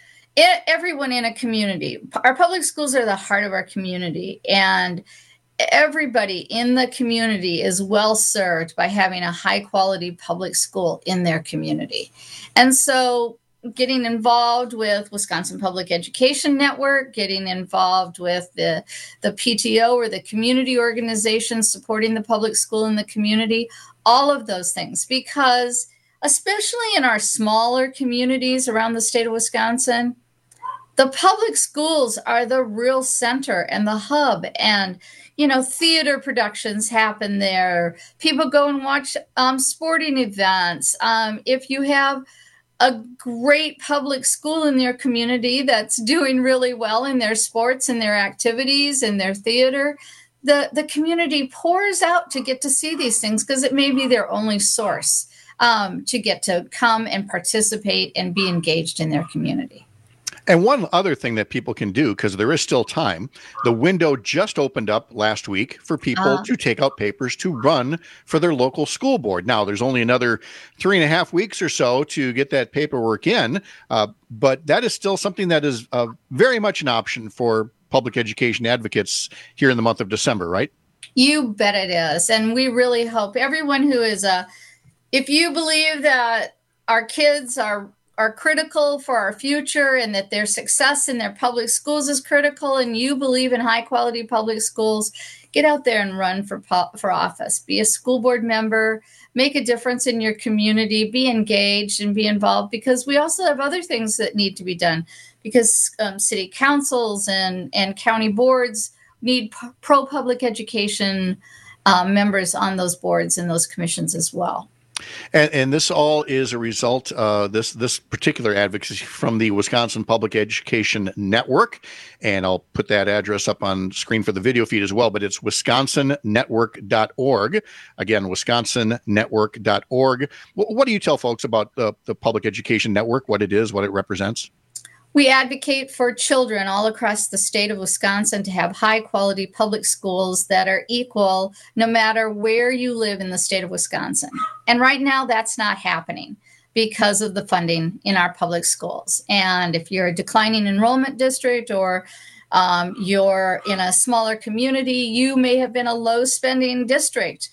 everyone in a community. Our public schools are the heart of our community, and everybody in the community is well served by having a high quality public school in their community. And so getting involved with Wisconsin Public Education Network, getting involved with the, the P T O or the community organization supporting the public school in the community, all of those things, because especially in our smaller communities around the state of Wisconsin, the public schools are the real center and the hub, and, you know, theater productions happen there. People go and watch um, sporting events. Um, if you have a great public school in their community that's doing really well in their sports and their activities and their theater, the, the community pours out to get to see these things because it may be their only source um, to get to come and participate and be engaged in their community. And one other thing that people can do, because there is still time, the window just opened up last week for people uh-huh. to take out papers to run for their local school board. Now, there's only another three and a half weeks or so to get that paperwork in, uh, but that is still something that is uh, very much an option for public education advocates here in the month of December, right? You bet it is. And we really hope everyone who is a, if you believe that our kids are are critical for our future and that their success in their public schools is critical, and you believe in high quality public schools, get out there and run for for office. Be a school board member, make a difference in your community, be engaged and be involved, because we also have other things that need to be done, because um, city councils and, and county boards need p- pro-public education um, members on those boards and those commissions as well. And, and this all is a result, uh, this this particular advocacy from the Wisconsin Public Education Network. And I'll put that address up on screen for the video feed as well, but it's wisconsin network dot org. Again, wisconsin network dot org. What, what do you tell folks about the, the Public Education Network, what it is, what it represents? We advocate for children all across the state of Wisconsin to have high quality public schools that are equal no matter where you live in the state of Wisconsin. And right now that's not happening because of the funding in our public schools. And if you're a declining enrollment district or um, you're in a smaller community, you may have been a low spending district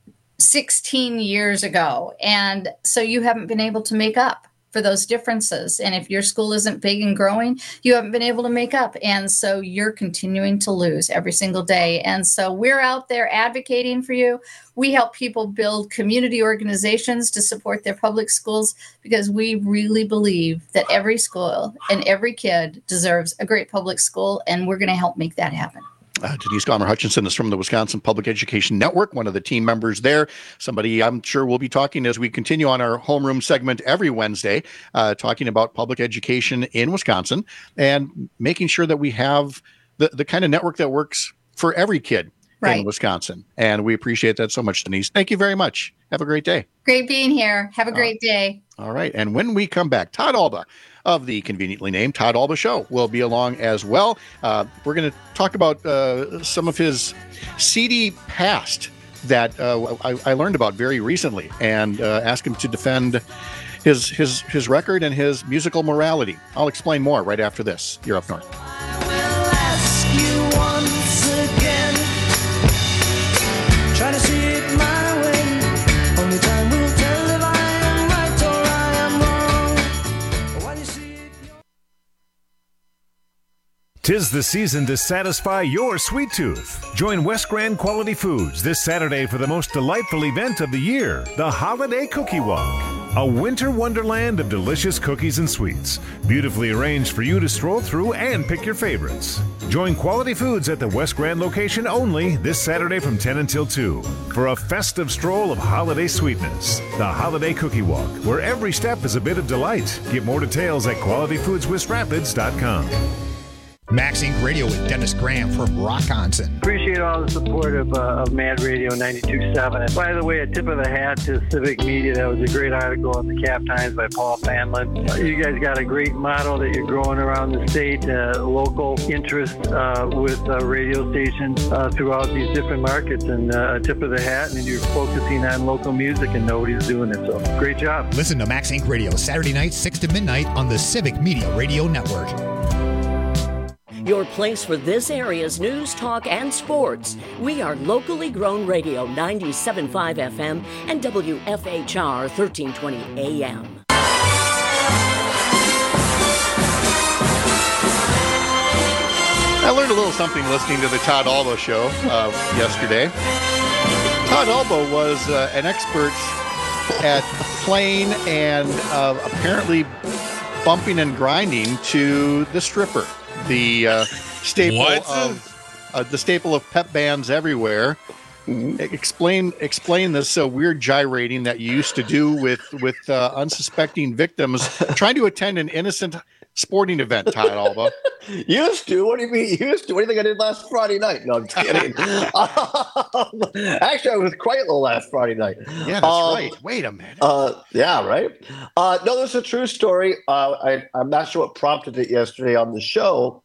sixteen years ago. And so you haven't been able to make up for those differences. And if your school isn't big and growing, you haven't been able to make up. And so you're continuing to lose every single day. And so we're out there advocating for you. We help people build community organizations to support their public schools because we really believe that every school and every kid deserves a great public school. And we're going to help make that happen. Uh, Denise Gomer Hutchinson is from the Wisconsin Public Education Network, one of the team members there. Somebody I'm sure we'll be talking as we continue on our homeroom segment every Wednesday, uh, talking about public education in Wisconsin and making sure that we have the, the kind of network that works for every kid right. in Wisconsin. And we appreciate that so much, Denise. Thank you very much. Have a great day. Great being here. Have a great uh, day. All right. And when we come back, Todd Alba of the conveniently named Todd Alba Show will be along as well. Uh, we're going to talk about uh, some of his seedy past that uh, I, I learned about very recently, and uh, ask him to defend his his his record and his musical morality. I'll explain more right after this. You're Up North. I will ask you once again. Try to see it my way. Only time will tell if I am right or I am wrong. When you see it, Tis the season to satisfy your sweet tooth. Join West Grand Quality Foods this Saturday for the most delightful event of the year, the Holiday Cookie Walk. A winter wonderland of delicious cookies and sweets, beautifully arranged for you to stroll through and pick your favorites. Join Quality Foods at the West Grand location only this Saturday from ten until two for a festive stroll of holiday sweetness. The Holiday Cookie Walk, where every step is a bit of delight. Get more details at quality foods west rapids dot com. Max Inc Radio with Dennis Graham from Rockonson. Appreciate all the support of, uh, of Mad Radio ninety-two point seven. And by the way, a tip of the hat to Civic Media. That was a great article in the Cap Times by Paul Fanlin. Uh, you guys got a great model that you're growing around the state, uh, local interest uh, with uh, radio stations uh, throughout these different markets. And uh, a tip of the hat, and you're focusing on local music, and nobody's doing it. So great job. Listen to Max Inc Radio Saturday night, six to midnight on the Civic Media Radio Network. Your place for this area's news, talk, and sports. We are locally grown radio, ninety-seven point five F M and W F H R thirteen twenty A M. I learned a little something listening to the Todd Alba Show uh, yesterday. Todd Alba was uh, an expert at playing and uh, apparently bumping and grinding to the Stripper. The uh, staple what? of uh, the staple of pep bands everywhere. Mm-hmm. Explain explain this uh, weird gyrating that you used to do with with uh, unsuspecting victims trying to attend an innocent sporting event. Todd Alba. Used to? What do you mean used to? What do you think I did last Friday night? No, I'm kidding. um, actually, I was with Kreitlow last Friday night. Yeah, that's um, right. Wait a minute. Uh, yeah, right. Uh, no, this is a true story. Uh, I, I'm not sure what prompted it yesterday on the show,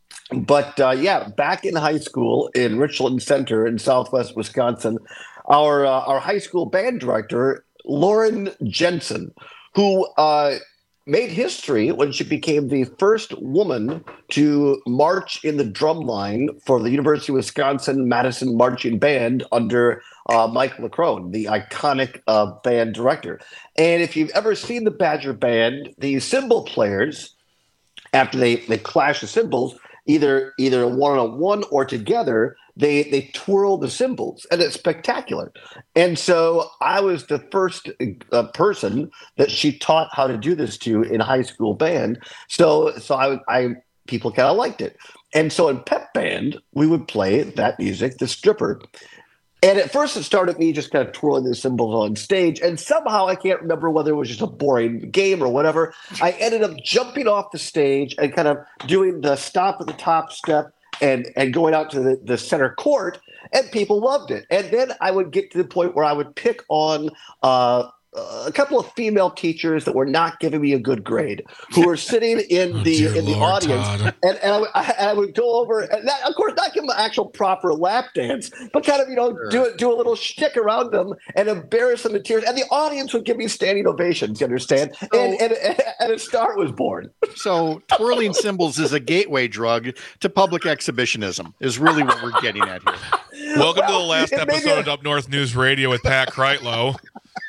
but uh, yeah, back in high school in Richland Center in Southwest Wisconsin, our uh, our high school band director, Lauren Jensen, who uh, made history when she became the first woman to march in the drum line for the University of Wisconsin-Madison Marching Band under uh, Mike LeCrone, the iconic uh, band director. And if you've ever seen the Badger Band, the cymbal players, after they, they clash the cymbals, either either one-on-one or together, they they twirl the cymbals, and it's spectacular. And so I was the first uh, person that she taught how to do this to in high school band. So so I, I people kind of liked it. And so in pep band, we would play that music, the Stripper. And at first it started me just kind of twirling the cymbals on stage. And somehow, I can't remember whether it was just a boring game or whatever, I ended up jumping off the stage and kind of doing the stop at the top step and, and going out to the, the center court. And people loved it. And then I would get to the point where I would pick on uh, a couple of female teachers that were not giving me a good grade, who were sitting in oh, the in the Lord, audience, and, and I, would, I, I would go over, and that, of course, not give them an actual proper lap dance, but kind of you know sure. do do a little shtick around them and embarrass them to tears, and the audience would give me standing ovations. You understand? So, and, and and a star was born. So twirling cymbals is a gateway drug to public exhibitionism. Is really what we're getting at here. Welcome well, to the last episode of Up North News Radio with Pat Kreitlow.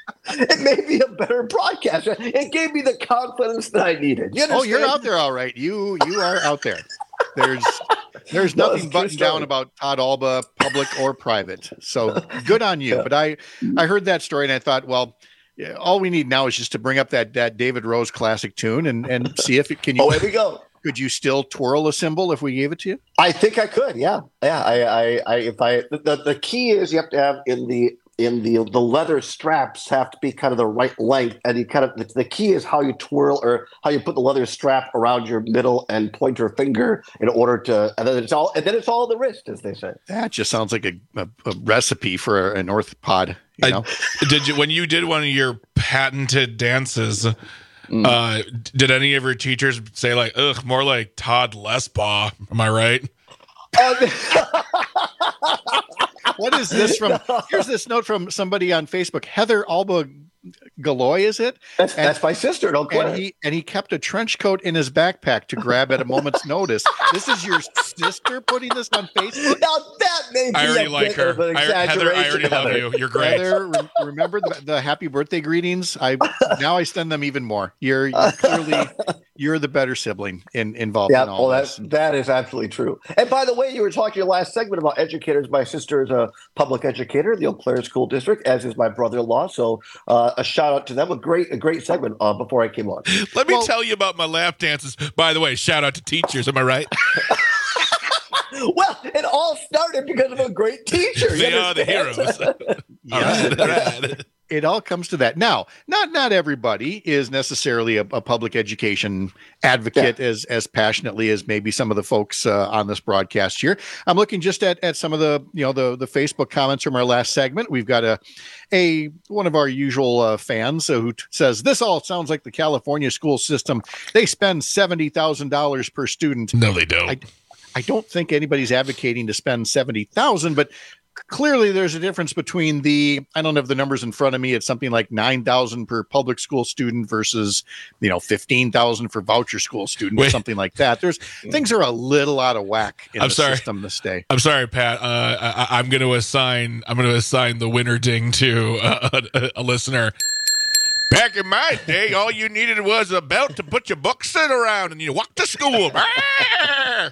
It made me a better broadcaster. It gave me the confidence that I needed. You oh, you're out there, all right. You you are out there. There's there's no, nothing buttoned down about Todd Alba, public or private. So good on you. Yeah. But I I heard that story and I thought, well, yeah, all we need now is just to bring up that that David Rose classic tune and and see if it can. You, oh, here we go. Could you still twirl a cymbal if we gave it to you? I think I could. Yeah, yeah. I I, I if I the, the key is you have to have in the in the the leather straps have to be kind of the right length, and you kind of the, the key is how you twirl or how you put the leather strap around your middle and pointer finger in order to, and then it's all and then it's all the wrist, as they say. That just sounds like a, a, a recipe for an orthopod. You know? I, did you when you did one of your patented dances? Mm. Uh, did any of your teachers say like, "Ugh, more like Todd Lesbaugh"? Am I right? What is this from? Here's this note from somebody on Facebook. Heather Alba Galoy, is it? That's, and, that's my sister. Don't and he and he kept a trench coat in his backpack to grab at a moment's notice. This is your sister putting this on Facebook? Now that may be I already a like bit her. of an I, Heather, I already love Heather. you. You're great. Heather, re- remember the, the happy birthday greetings? I now I send them even more. You're, you're clearly you're the better sibling in, involved yeah, in all well, this. that, that is absolutely true. And by the way, you were talking your last segment about educators. My sister is a public educator in the Eau Claire School District, as is my brother-in-law. So uh, a shout out to them. A great, a great segment uh, before I came on. Let me well, tell you about my lap dances. By the way, shout out to teachers. Am I right? Well, it all started because of a great teacher. They are the heroes. Yeah, right. It all comes to that. Now, not not everybody is necessarily a, a public education advocate yeah. as as passionately as maybe some of the folks uh, on this broadcast here. I'm looking just at at some of the you know the the Facebook comments from our last segment. We've got a a one of our usual uh, fans uh, who t- says this all sounds like the California school system. They spend seventy thousand dollars per student. No, they don't. I, I don't think anybody's advocating to spend seventy thousand dollars, but clearly there's a difference between the, I don't have the numbers in front of me. It's something like nine thousand per public school student versus, you know, fifteen thousand for voucher school student or something like that. There's things are a little out of whack in I'm the sorry. system this day. I'm sorry, Pat. Uh, I, I'm going to assign, I'm going to assign the winner ding to uh, a, a listener. Back in my day, all you needed was a belt to put your books in around and you walk to school. I,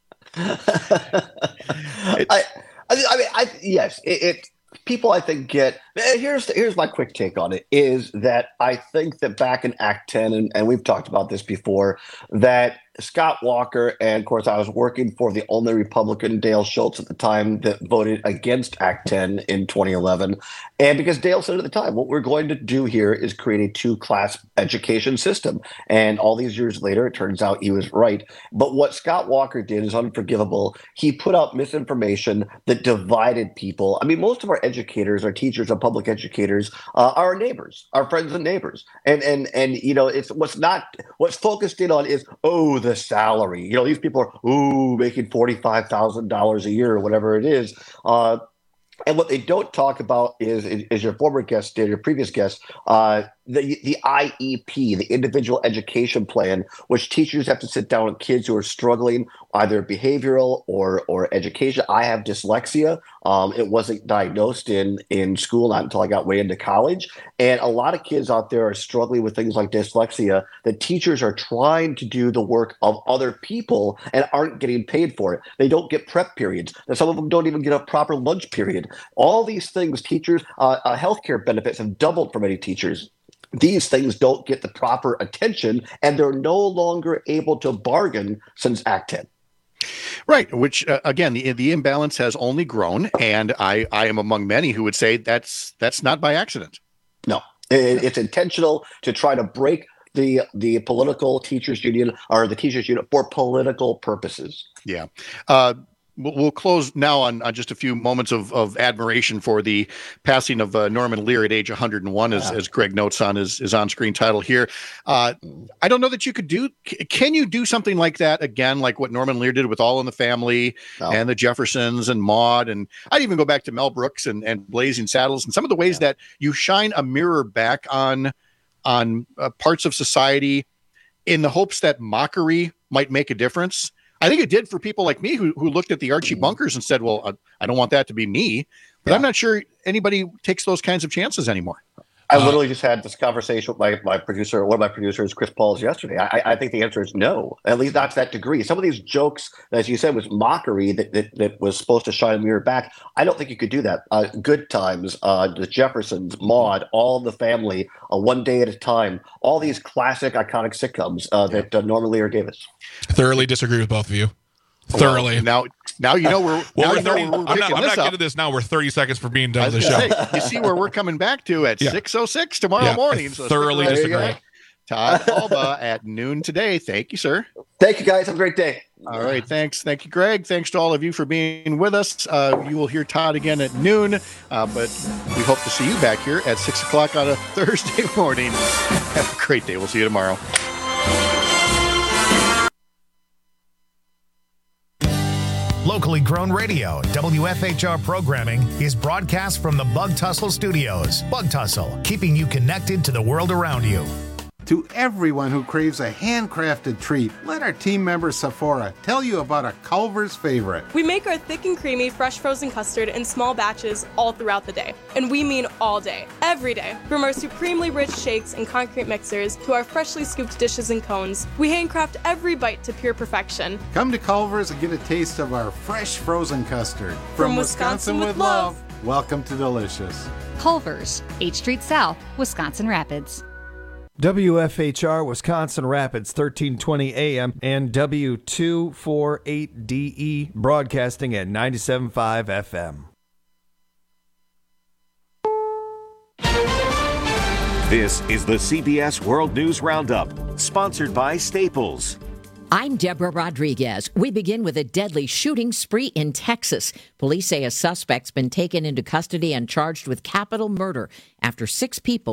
I mean, I yes, it, it. People, I think, get here's here's my quick take on it is that I think that back in Act ten, and, and we've talked about this before, that Scott Walker, and of course I was working for the only Republican, Dale Schultz, at the time that voted against Act ten in twenty eleven. And because Dale said at the time, what we're going to do here is create a two-class education system. And all these years later, it turns out he was right. But what Scott Walker did is unforgivable. He put out misinformation that divided people. I mean, most of our educators, our teachers, our public educators, uh, are our neighbors, our friends and neighbors. And, and, and you know, it's what's not, what's focused in on is, oh, the salary. You know, these people are, ooh, making forty-five thousand dollars a year or whatever it is. Uh, and what they don't talk about is, is your former guest did, your previous guest, uh, the the I E P, the Individual Education Plan, which teachers have to sit down with kids who are struggling, either behavioral or or education. I have dyslexia. Um, it wasn't diagnosed in in school, not until I got way into college. And a lot of kids out there are struggling with things like dyslexia. The teachers are trying to do the work of other people and aren't getting paid for it. They don't get prep periods. And some of them don't even get a proper lunch period. All these things, teachers, uh, uh, healthcare benefits have doubled for many teachers. These things don't get the proper attention, and they're no longer able to bargain since Act ten. Right, which uh, again, the the imbalance has only grown, and I, I am among many who would say that's that's not by accident. No, it, it's intentional to try to break the the political teachers union or the teachers union for political purposes. Yeah. Uh, We'll close now on, on just a few moments of, of admiration for the passing of uh, Norman Lear at age one hundred one, as, yeah. as Greg notes on his, his on-screen title here. Uh, I don't know that you could do – can you do something like that again, like what Norman Lear did with All in the Family no. and the Jeffersons and Maude? And I'd even go back to Mel Brooks and, and Blazing Saddles and some of the ways yeah. that you shine a mirror back on, on uh, parts of society in the hopes that mockery might make a difference. I think it did for people like me who who looked at the Archie Bunkers and said, well, I, I don't want that to be me. But yeah. I'm not sure anybody takes those kinds of chances anymore. I literally uh, just had this conversation with my, my producer, one of my producers, Chris Pauls, yesterday. I, I think the answer is no, at least not to that degree. Some of these jokes, as you said, was mockery that, that, that was supposed to shine a mirror back. I don't think you could do that. Uh, Good Times, uh, the Jeffersons, Maude, All in the Family, uh, One Day at a Time, all these classic, iconic sitcoms uh, that uh, Norman Lear gave us. Thoroughly disagree with both of you. Thoroughly. Well, now, Now you know we're. Well, now we're you know thirty, we're I'm not, picking I'm this not up. getting this now. We're thirty seconds from being done I with was the show. gonna say, you see where we're coming back to at Yeah. six oh six tomorrow Yeah, morning. I So stick thoroughly around. disagree. Todd Alba at noon today. Thank you, sir. Thank you, guys. Have a great day. All right. Thanks. Thank you, Greg. Thanks to all of you for being with us. Uh, you will hear Todd again at noon, uh, but we hope to see you back here at six o'clock on a Thursday morning. Have a great day. We'll see you tomorrow. Locally grown radio, W F H R programming is broadcast from the Bug Tussle Studios. Bug Tussle, keeping you connected to the world around you. To everyone who craves a handcrafted treat, let our team member Sephora tell you about a Culver's favorite. We make our thick and creamy fresh frozen custard in small batches all throughout the day. And we mean all day, every day. From our supremely rich shakes and concrete mixers to our freshly scooped dishes and cones, we handcraft every bite to pure perfection. Come to Culver's and get a taste of our fresh frozen custard. From Wisconsin with love. Welcome to Delicious. Culver's, eighth Street South, Wisconsin Rapids. W F H R Wisconsin Rapids, thirteen twenty A M, and W two forty-eight D E, broadcasting at ninety-seven point five F M. This is the C B S World News Roundup, sponsored by Staples. I'm Deborah Rodriguez. We begin with a deadly shooting spree in Texas. Police say a suspect's been taken into custody and charged with capital murder after six people